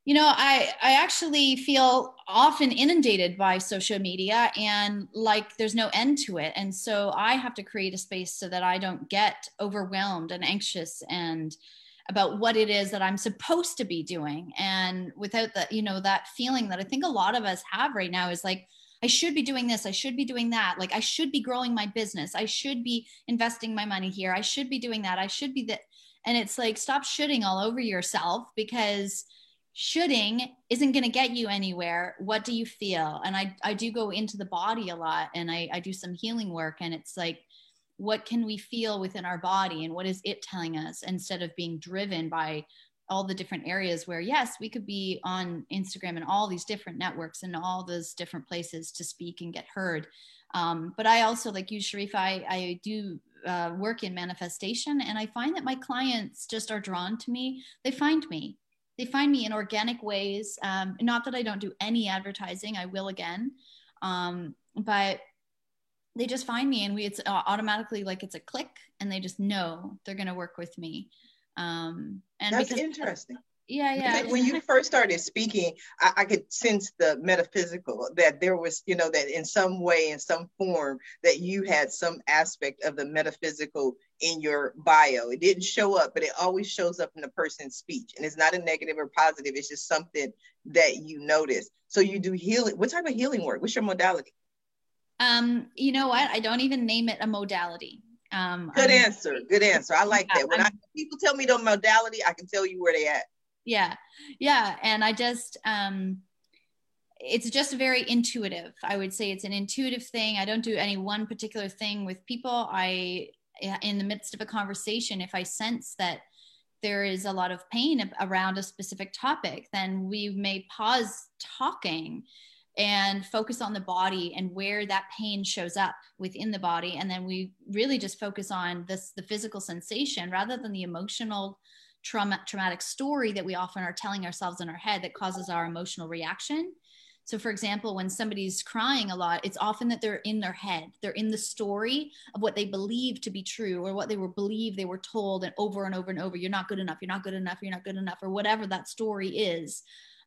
You know, I, I actually feel often inundated by social media and like there's no end to it. And so I have to create a space so that I don't get overwhelmed and anxious and about what it is that I'm supposed to be doing. And without that, you know, that feeling that I think a lot of us have right now is like, I should be doing this. I should be doing that. Like I should be growing my business. I should be investing my money here. I should be doing that. I should be that. And it's like, stop shoulding all over yourself, because shoulding isn't going to get you anywhere. What do you feel? And I, I do go into the body a lot, and I, I do some healing work, and it's like, what can we feel within our body and what is it telling us, instead of being driven by all the different areas where, yes, we could be on Instagram and all these different networks and all those different places to speak and get heard. Um, but I also, like you, Sharifa, I, I do uh, work in manifestation, and I find that my clients just are drawn to me. They find me. They find me in organic ways. Um, not that I don't do any advertising, I will again. Um, but they just find me, and we, it's automatically like it's a click, and they just know they're going to work with me. Um, and that's because, interesting. Yeah, yeah. Because when you first started speaking, I, I could sense the metaphysical, that there was, you know, that in some way, in some form, that you had some aspect of the metaphysical in your bio. It didn't show up, but it always shows up in the person's speech. And it's not a negative or positive. It's just something that you notice. So you do healing. What type of healing work? What's your modality? Um, you know what? I don't even name it a modality. Um, Good I'm, answer. Good answer. I like yeah, that. When I, people tell me the modality, I can tell you where they at. Yeah. Yeah. And I just, um, it's just very intuitive. I would say it's an intuitive thing. I don't do any one particular thing with people. I, in the midst of a conversation, if I sense that there is a lot of pain around a specific topic, then we may pause talking and focus on the body and where that pain shows up within the body. And then we really just focus on this, the physical sensation, rather than the emotional trauma, traumatic story that we often are telling ourselves in our head that causes our emotional reaction. So for example, when somebody's crying a lot, it's often that they're in their head. They're in the story of what they believe to be true, or what they were believe they were told, and over and over and over, you're not good enough, you're not good enough, you're not good enough, or whatever that story is.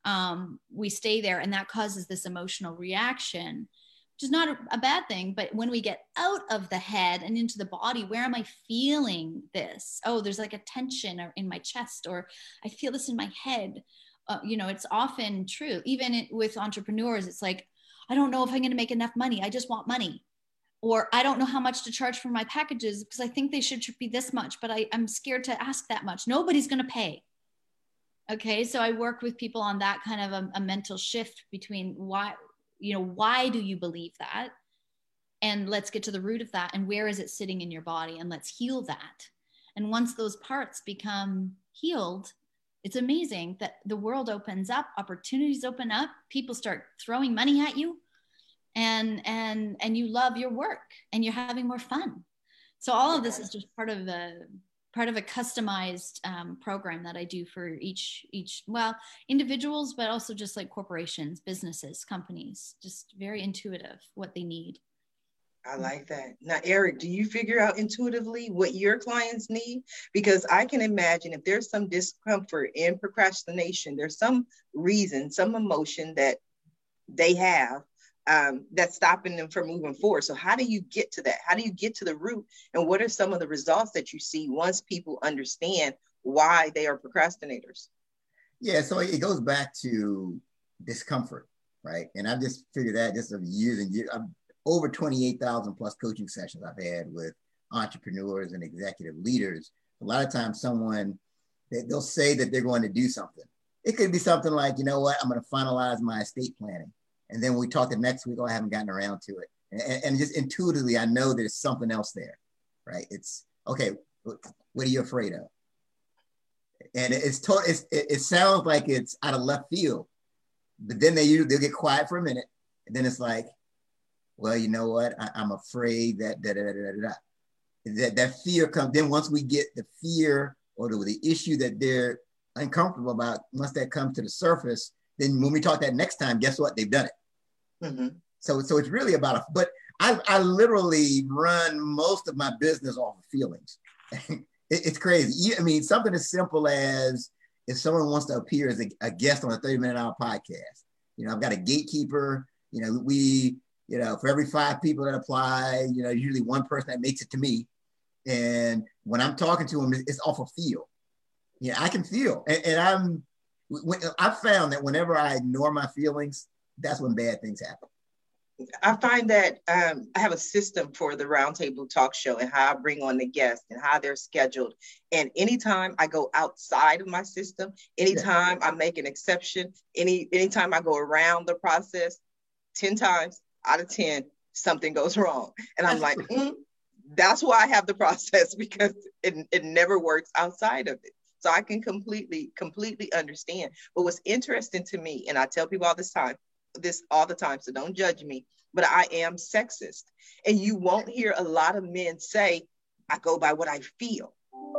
Um, we stay there, and that causes this emotional reaction, which is not a, a bad thing. But when we get out of the head and into the body, where am I feeling this? Oh, there's like a tension in my chest, or I feel this in my head. Uh, you know, it's often true. Even it, with entrepreneurs, it's like, I don't know if I'm going to make enough money. I just want money. Or I don't know how much to charge for my packages because I think they should be this much, but I, I'm scared to ask that much. Nobody's going to pay. Okay. So I work with people on that kind of a, a mental shift between why, you know, why do you believe that? And let's get to the root of that. And where is it sitting in your body? And let's heal that. And once those parts become healed, it's amazing that the world opens up, opportunities open up, people start throwing money at you, and and and you love your work, and you're having more fun. So all of this is just part of the part of a customized um, program that I do for each each well individuals, but also just like corporations, businesses, companies. Just very intuitive what they need. I like that. Now, Eric, do you figure out intuitively what your clients need? Because I can imagine if there's some discomfort in procrastination, there's some reason, some emotion that they have um, that's stopping them from moving forward. So how do you get to that? How do you get to the root? And what are some of the results that you see once people understand why they are procrastinators? Yeah, so it goes back to discomfort, right? And I've just figured that just of years and years. I've, over twenty-eight thousand plus coaching sessions I've had with entrepreneurs and executive leaders. A lot of times someone, they, they'll say that they're going to do something. It could be something like, you know what, I'm going to finalize my estate planning. And then when we talk the next week, oh, I haven't gotten around to it. And, and just intuitively, I know there's something else there, right? It's, okay, what are you afraid of? And it's, to, it's it, it sounds like it's out of left field, but then they, they'll get quiet for a minute. And then it's like, well, you know what? I, I'm afraid that da, da, da, da, da. That that fear comes. Then once we get the fear or the, the issue that they're uncomfortable about, once that comes to the surface, then when we talk that next time, guess what? They've done it. Mm-hmm. So so it's really about a. But I I literally run most of my business off of feelings. it, it's crazy. I mean, something as simple as if someone wants to appear as a, a guest on a thirty minute hour podcast. You know, I've got a gatekeeper. You know, we, you know, for every five people that apply, you know, usually one person that makes it to me. And when I'm talking to them, it's off of feel. Yeah, I can feel. And, and I'm, when, I've found that whenever I ignore my feelings, that's when bad things happen. I find that um, I have a system for the Roundtable Talk Show and how I bring on the guests and how they're scheduled. And anytime I go outside of my system, anytime yeah. I make an exception, any anytime I go around the process, ten times out of ten, something goes wrong. And I'm like, mm, that's why I have the process, because it, it never works outside of it. So I can completely, completely understand. But what's interesting to me, and I tell people all this time, this all the time, so don't judge me, but I am sexist. And you won't hear a lot of men say, I go by what I feel.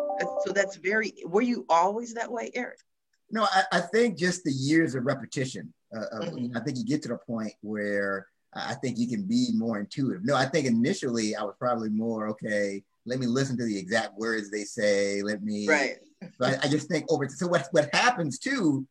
So that's very, were you always that way, Eric? No, I, I think just the years of repetition. Uh, of, mm-hmm. I think you get to the point where I think you can be more intuitive. No, I think initially I was probably more, okay, let me listen to the exact words they say. Let me, right. But I, I just think over, so what, what happens too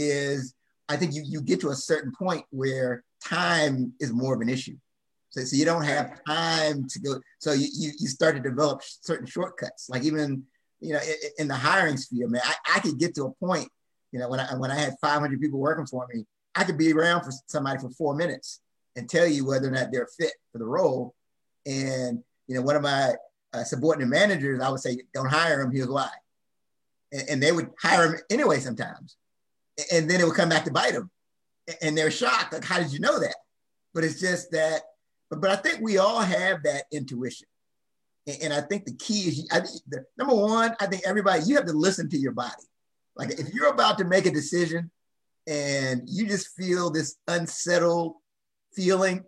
is I think you, you get to a certain point where time is more of an issue. So, so you don't have time to go. So you, you, you start to develop certain shortcuts. Like even, you know, in, in the hiring sphere, man, I, I could get to a point, you know, when I, when I had five hundred people working for me, I could be around for somebody for four minutes and tell you whether or not they're fit for the role. And, you know, one of my uh, subordinate managers, I would say, don't hire him, here's why. And, and they would hire him anyway sometimes. And then it would come back to bite them. And they're shocked, like, how did you know that? But it's just that, but, but I think we all have that intuition. And, and I think the key is, I think the, number one, I think everybody, you have to listen to your body. Like if you're about to make a decision and you just feel this unsettled feeling,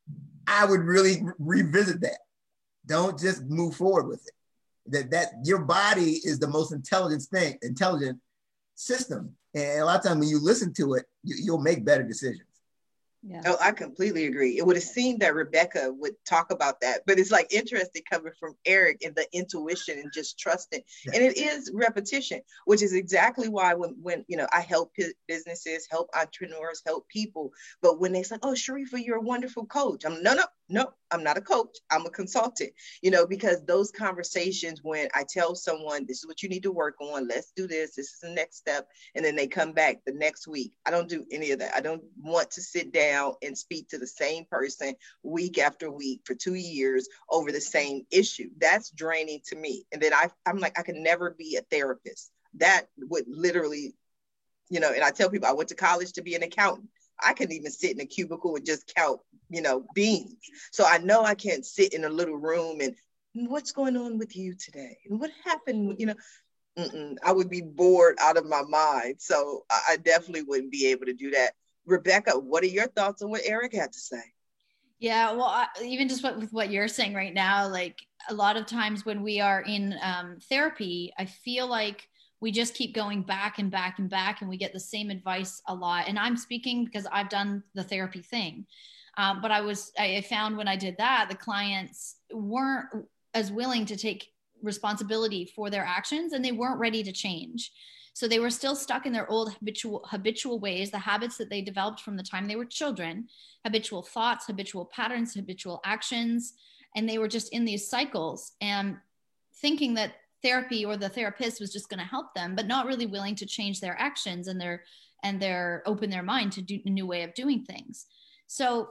I would really re- revisit that. Don't just move forward with it. That, that your body is the most intelligent thing, intelligent system. And a lot of times when you listen to it, you, you'll make better decisions. Yeah. Oh, I completely agree. It would have seemed that Rebecca would talk about that, but it's like interesting coming from Eric and the intuition and just trusting. Yeah. And it is repetition, which is exactly why when, when, you know, I help businesses, help entrepreneurs, help people. But when they say, oh, Sharifa, you're a wonderful coach. I'm no, no, no, I'm not a coach. I'm a consultant, you know, because those conversations, when I tell someone, this is what you need to work on, let's do this, this is the next step. And then they come back the next week. I don't do any of that. I don't want to sit down and speak to the same person week after week for two years over the same issue. That's draining to me. And then I, I'm like, I can never be a therapist. That would literally, you know, and I tell people I went to college to be an accountant. I couldn't even sit in a cubicle and just count, you know, beans. So I know I can't sit in a little room and what's going on with you today? And what happened? You know, mm-mm, I would be bored out of my mind. So I definitely wouldn't be able to do that. Rebecca, what are your thoughts on what Eric had to say? Yeah, well, I, even just what, with what you're saying right now, like a lot of times when we are in um, therapy, I feel like we just keep going back and back and back and we get the same advice a lot. And I'm speaking because I've done the therapy thing. Um, but I was, I found when I did that, the clients weren't as willing to take responsibility for their actions and they weren't ready to change. So they were still stuck in their old habitual habitual ways, the habits that they developed from the time they were children, habitual thoughts, habitual patterns, habitual actions. And they were just in these cycles and thinking that therapy or the therapist was just going to help them, but not really willing to change their actions and their and their open their mind to do a new way of doing things. So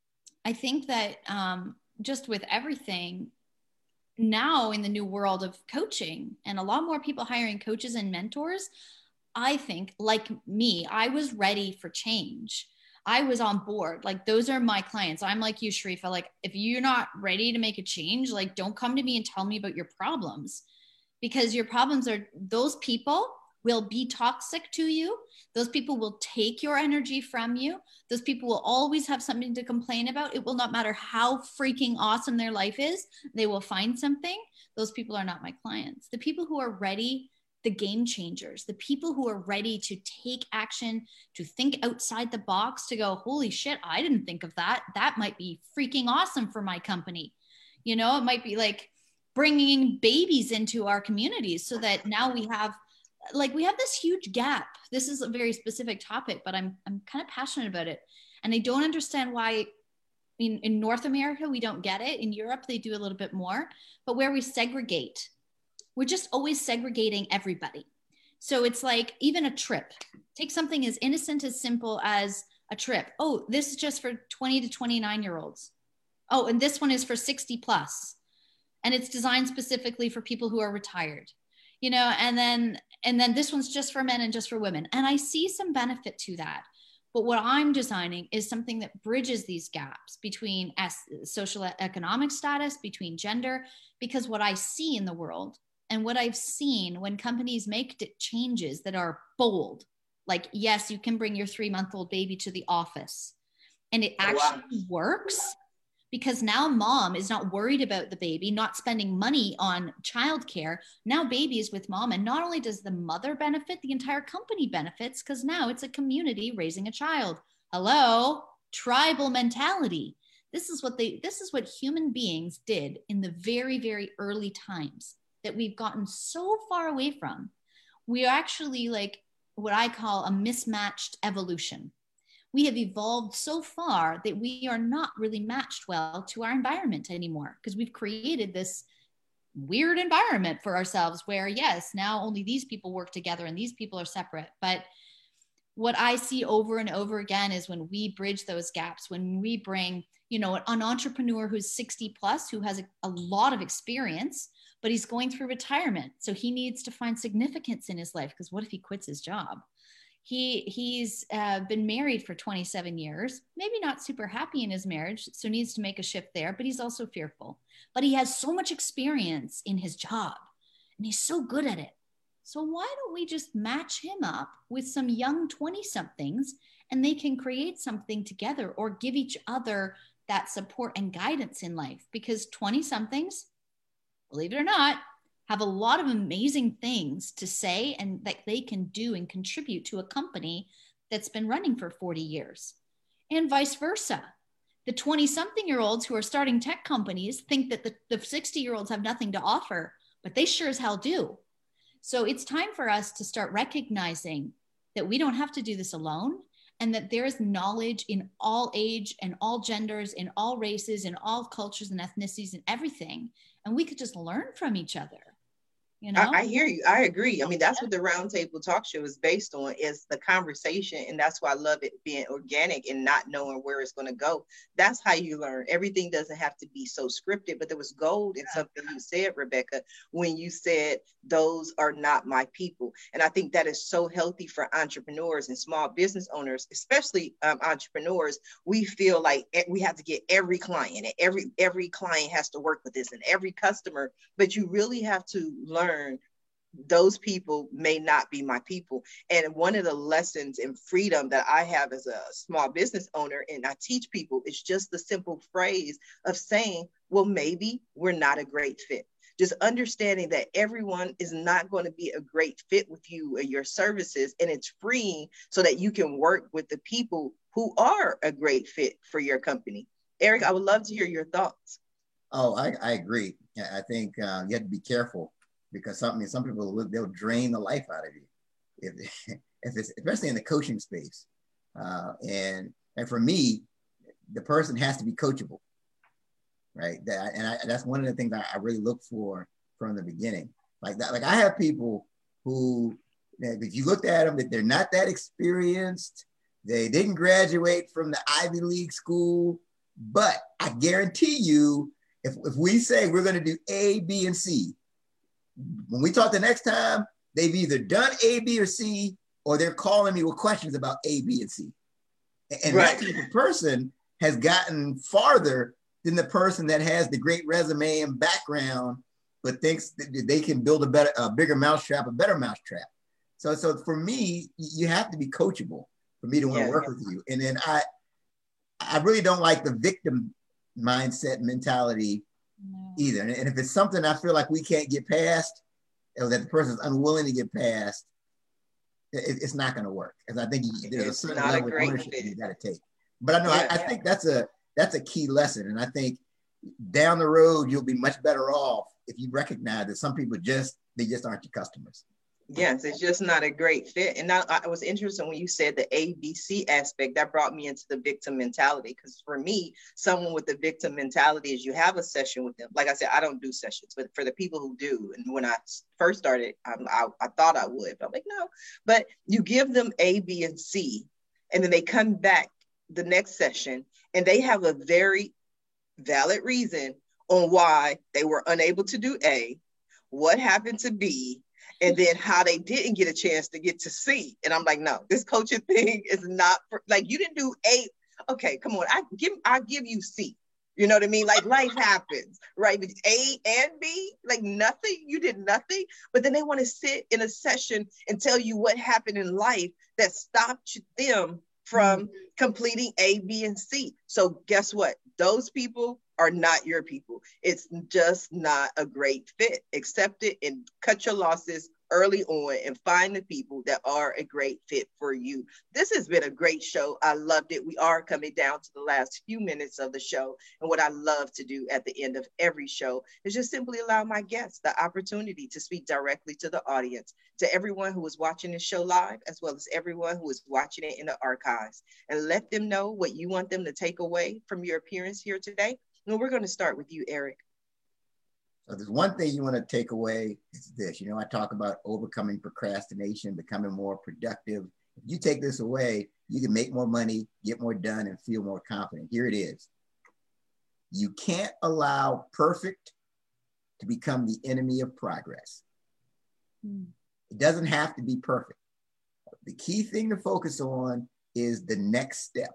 I think that um, just with everything, now in the new world of coaching and a lot more people hiring coaches and mentors, I think like me, I was ready for change. I was on board. Like those are my clients. I'm like you, Sharifa. Like if you're not ready to make a change, like don't come to me and tell me about your problems because your problems are those people will be toxic to you. Those people will take your energy from you. Those people will always have something to complain about. It will not matter how freaking awesome their life is. They will find something. Those people are not my clients. The people who are ready, the game changers, the people who are ready to take action, to think outside the box, to go, holy shit, I didn't think of that. That might be freaking awesome for my company. You know, it might be like bringing babies into our communities so that now we have like we have this huge gap. This is a very specific topic, but I'm I'm kind of passionate about it. And I don't understand why in, in North America, we don't get it. In Europe, they do a little bit more, but where we segregate, we're just always segregating everybody. So it's like even a trip, take something as innocent, as simple as a trip. Oh, this is just for twenty to twenty-nine year olds. Oh, and this one is for sixty plus. And it's designed specifically for people who are retired, you know, and then, and then this one's just for men and just for women. And I see some benefit to that. But what I'm designing is something that bridges these gaps between social economic status, between gender, because what I see in the world and what I've seen when companies make changes that are bold, like, yes, you can bring your three month old baby to the office and it actually wow. works. Because now mom is not worried about the baby, not spending money on childcare. Now baby is with mom. And not only does the mother benefit, the entire company benefits because now it's a community raising a child. Hello, tribal mentality. This is what they, this is what human beings did in the very, very early times that we've gotten so far away from. We are actually like what I call a mismatched evolution. We have evolved so far that we are not really matched well to our environment anymore because we've created this weird environment for ourselves where, yes, now only these people work together and these people are separate. But what I see over and over again is when we bridge those gaps, when we bring, you know, an entrepreneur who's sixty plus, who has a, a lot of experience, but he's going through retirement. So he needs to find significance in his life because what if he quits his job? He he's uh, been married for twenty-seven years, maybe not super happy in his marriage, so needs to make a shift there, but he's also fearful. But he has so much experience in his job and he's so good at it. So why don't we just match him up with some young twenty-somethings and they can create something together or give each other that support and guidance in life? Because twenty-somethings, believe it or not, have a lot of amazing things to say and that they can do and contribute to a company that's been running for forty years. And vice versa. The twenty-something year olds who are starting tech companies think that the, the sixty year olds have nothing to offer, but they sure as hell do. So it's time for us to start recognizing that we don't have to do this alone and that there is knowledge in all age and all genders, in all races, in all cultures and ethnicities and everything. And we could just learn from each other. You know? I, I hear you. I agree. I mean, that's what the Roundtable Talk Show is based on, is the conversation. And that's why I love it being organic and not knowing where it's going to go. That's how you learn. Everything doesn't have to be so scripted, but there was gold in something you said, Rebecca, when you said, those are not my people. And I think that is so healthy for entrepreneurs and small business owners, especially um, entrepreneurs. We feel like we have to get every client and every, every client has to work with this and every customer, but you really have to learn those people may not be my people. And one of the lessons in freedom that I have as a small business owner, and I teach people, is just the simple phrase of saying, well, maybe we're not a great fit. Just understanding that everyone is not going to be a great fit with you and your services, and it's freeing so that you can work with the people who are a great fit for your company. Eric, I would love to hear your thoughts. Oh, I, I agree. I think uh, you have to be careful, because some, I mean, some people, they'll drain the life out of you, if, if it's, especially in the coaching space. Uh, and, and for me, the person has to be coachable, right? That, and I, that's one of the things I, I really look for from the beginning. Like that, like I have people who, if you looked at them, that they're not that experienced, they didn't graduate from the Ivy League school, but I guarantee you, if, if we say we're going to do A, B, and C, when we talk the next time, they've either done A, B, or C, or they're calling me with questions about A, B, and C. And right. That type of person has gotten farther than the person that has the great resume and background, but thinks that they can build a better, a bigger mousetrap, a better mousetrap. So, so for me, you have to be coachable for me to want to yeah, work yeah. with you. And then I, I really don't like the victim mindset mentality no. either. And if it's something I feel like we can't get past, or that the person is unwilling to get past, it, it's not going to work. Because I think you, there's it's a certain level of ownership you got to take. But I know yeah, I, I yeah. think that's a that's a key lesson. And I think down the road you'll be much better off if you recognize that some people just they just aren't your customers. Yes, it's just not a great fit. And now I was interested when you said the A B C aspect. That brought me into the victim mentality. Because for me, someone with the victim mentality is you have a session with them. Like I said, I don't do sessions, but for the people who do, and when I first started, I, I, I thought I would. But I'm like, no. But you give them A, B, and C, and then they come back the next session, and they have a very valid reason on why they were unable to do A, what happened to B, and then how they didn't get a chance to get to C. And I'm like, no, this coaching thing is not for, like, you didn't do A. Okay, come on. I give I give you C. You know what I mean? Like, life happens, right? But A and B, like nothing, you did nothing. But then they want to sit in a session and tell you what happened in life that stopped them from mm-hmm. completing A, B, and C. So guess what? Those people are not your people. It's just not a great fit. Accept it and cut your losses early on and find the people that are a great fit for you. This has been a great show. I loved it. We are coming down to the last few minutes of the show. And what I love to do at the end of every show is just simply allow my guests the opportunity to speak directly to the audience, to everyone who is watching this show live, as well as everyone who is watching it in the archives, and let them know what you want them to take away from your appearance here today. And we're going to start with you, Eric. So there's one thing you want to take away is this. You know, I talk about overcoming procrastination, becoming more productive. If you take this away, you can make more money, get more done, and feel more confident. Here it is. You can't allow perfect to become the enemy of progress. Mm. It doesn't have to be perfect. The key thing to focus on is the next step.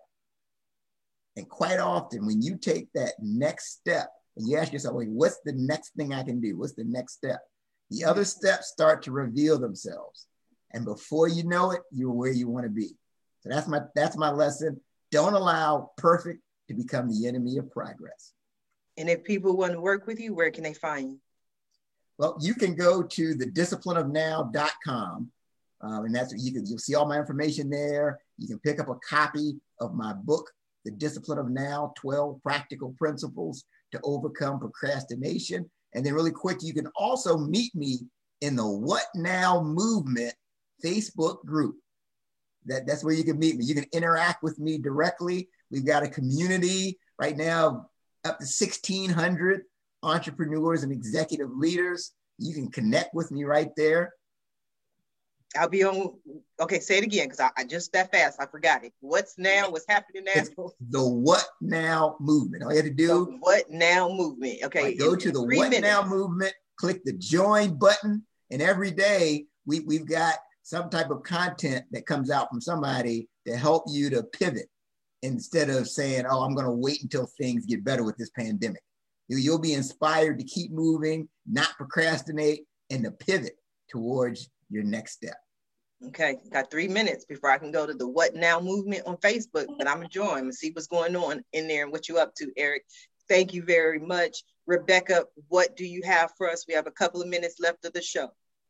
And quite often, when you take that next step, and you ask yourself, like, what's the next thing I can do? What's the next step? The other steps start to reveal themselves. And before you know it, you're where you want to be. So that's my, that's my lesson. Don't allow perfect to become the enemy of progress. And if people want to work with you, where can they find you? Well, you can go to the discipline of now dot com. Um, and that's, you can, you'll see all my information there. You can pick up a copy of my book, The Discipline of Now, twelve Practical Principles to Overcome Procrastination. And then really quick, you can also meet me in the What Now Movement Facebook group. That, that's where you can meet me. You can interact with me directly. We've got a community right now, up to sixteen hundred entrepreneurs and executive leaders. You can connect with me right there. I'll be on, okay, say it again, because I, I just that fast, I forgot it. What's now, what's happening now? It's the What Now Movement. All you have to do. The What Now Movement, okay. Right, go to the What minutes. Now Movement, click the join button, and every day we, we've got some type of content that comes out from somebody to help you to pivot instead of saying, oh, I'm gonna wait until things get better with this pandemic. You, you'll be inspired to keep moving, not procrastinate, and to pivot towards your next step. Okay, got three minutes before I can go to the What Now Movement on Facebook, but I'm gonna join and see what's going on in there and what you up to, Eric. Thank you very much. Rebecca, what do you have for us? We have a couple of minutes left of the show.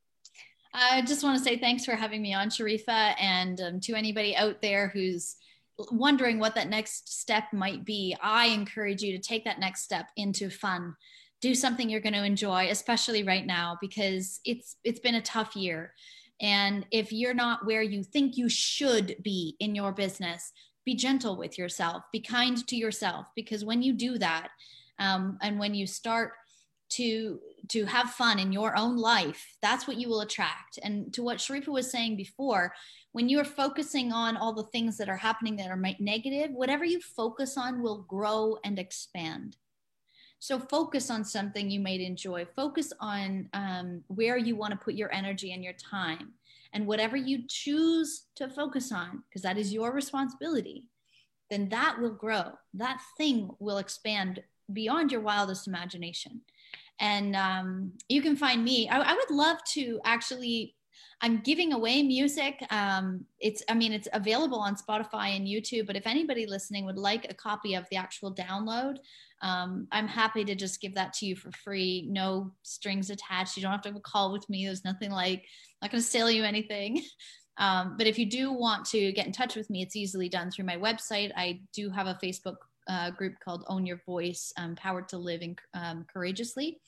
I just want to say thanks for having me on, Sharifa, and um, to anybody out there who's wondering what that next step might be, I encourage you to take that next step into fun. Do something you're going to enjoy, especially right now, because it's it's been a tough year. And if you're not where you think you should be in your business, be gentle with yourself, be kind to yourself, because when you do that, um, and when you start to to have fun in your own life, that's what you will attract. And to what Sharifa was saying before, when you're focusing on all the things that are happening that are negative, whatever you focus on will grow and expand. So focus on something you might enjoy. Focus on um, where you want to put your energy and your time. And whatever you choose to focus on, because that is your responsibility, then that will grow. That thing will expand beyond your wildest imagination. And um, you can find me. I, I would love to actually, I'm giving away music. Um, it's, I mean, it's available on Spotify and YouTube, but if anybody listening would like a copy of the actual download, um, I'm happy to just give that to you for free. No strings attached. You don't have to have a call with me. There's nothing like, I'm not going to sell you anything. Um, but if you do want to get in touch with me, it's easily done through my website. I do have a Facebook uh, group called Own Your Voice, um, Powered to Live in, um, Courageously.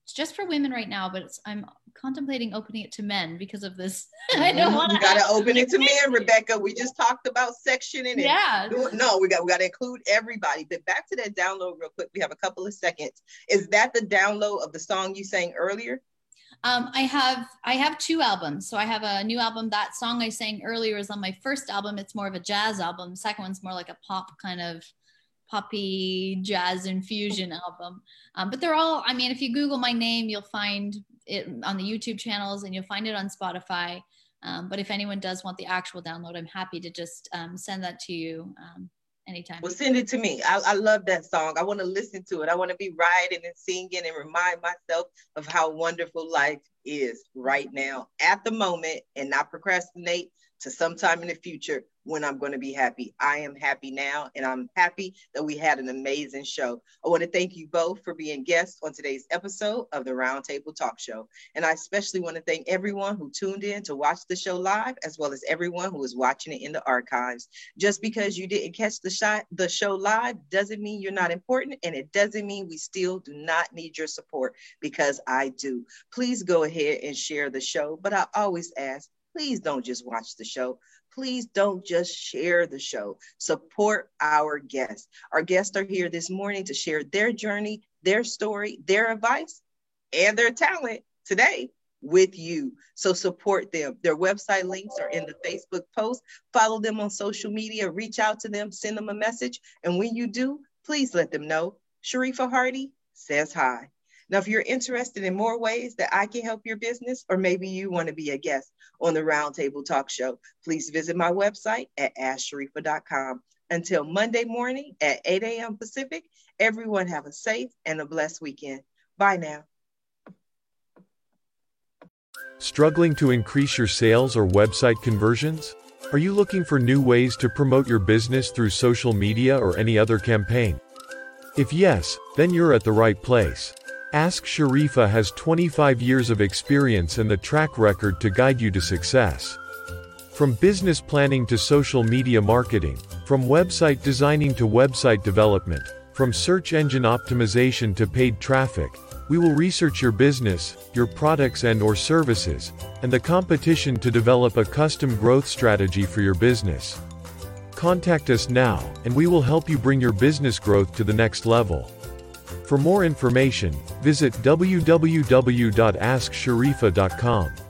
It's just for women right now, but it's, I'm contemplating opening it to men because of this. I don't want to. You got to open it to men, Rebecca. We just talked about sectioning it. Yeah. No, we got we got to include everybody. But back to that download real quick. We have a couple of seconds. Is that the download of the song you sang earlier? Um, I have I have two albums. So I have a new album. That song I sang earlier is on my first album. It's more of a jazz album. The second one's more like a pop kind of poppy jazz infusion album. Um, but they're all, I mean, if you Google my name, you'll find it on the YouTube channels and you'll find it on Spotify. Um, but if anyone does want the actual download, I'm happy to just um, send that to you um, anytime. Well, send it to me. I, I love that song. I want to listen to it. I want to be riding and singing and remind myself of how wonderful life is right now at the moment, and not procrastinate to sometime in the future when I'm going to be happy. I am happy now, and I'm happy that we had an amazing show. I want to thank you both for being guests on today's episode of the Roundtable Talk Show. And I especially want to thank everyone who tuned in to watch the show live, as well as everyone who is watching it in the archives. Just because you didn't catch the shot, the show live doesn't mean you're not important, and it doesn't mean we still do not need your support, because I do. Please go ahead and share the show, but I always ask, please don't just watch the show. Please don't just share the show. Support our guests. Our guests are here this morning to share their journey, their story, their advice, and their talent today with you. So support them. Their website links are in the Facebook post. Follow them on social media. Reach out to them. Send them a message. And when you do, please let them know Sharifa Hardy says hi. Now, if you're interested in more ways that I can help your business, or maybe you want to be a guest on the Roundtable Talk Show, please visit my website at ask sharifa dot com. Until Monday morning at eight a.m. Pacific, everyone have a safe and a blessed weekend. Bye now. Struggling to increase your sales or website conversions? Are you looking for new ways to promote your business through social media or any other campaign? If yes, then you're at the right place. Ask Sharifa has twenty-five years of experience and the track record to guide you to success. From business planning to social media marketing, from website designing to website development, from search engine optimization to paid traffic, we will research your business, your products and or services, and the competition to develop a custom growth strategy for your business. Contact us now, and we will help you bring your business growth to the next level. For more information, visit w w w dot ask sharifa dot com.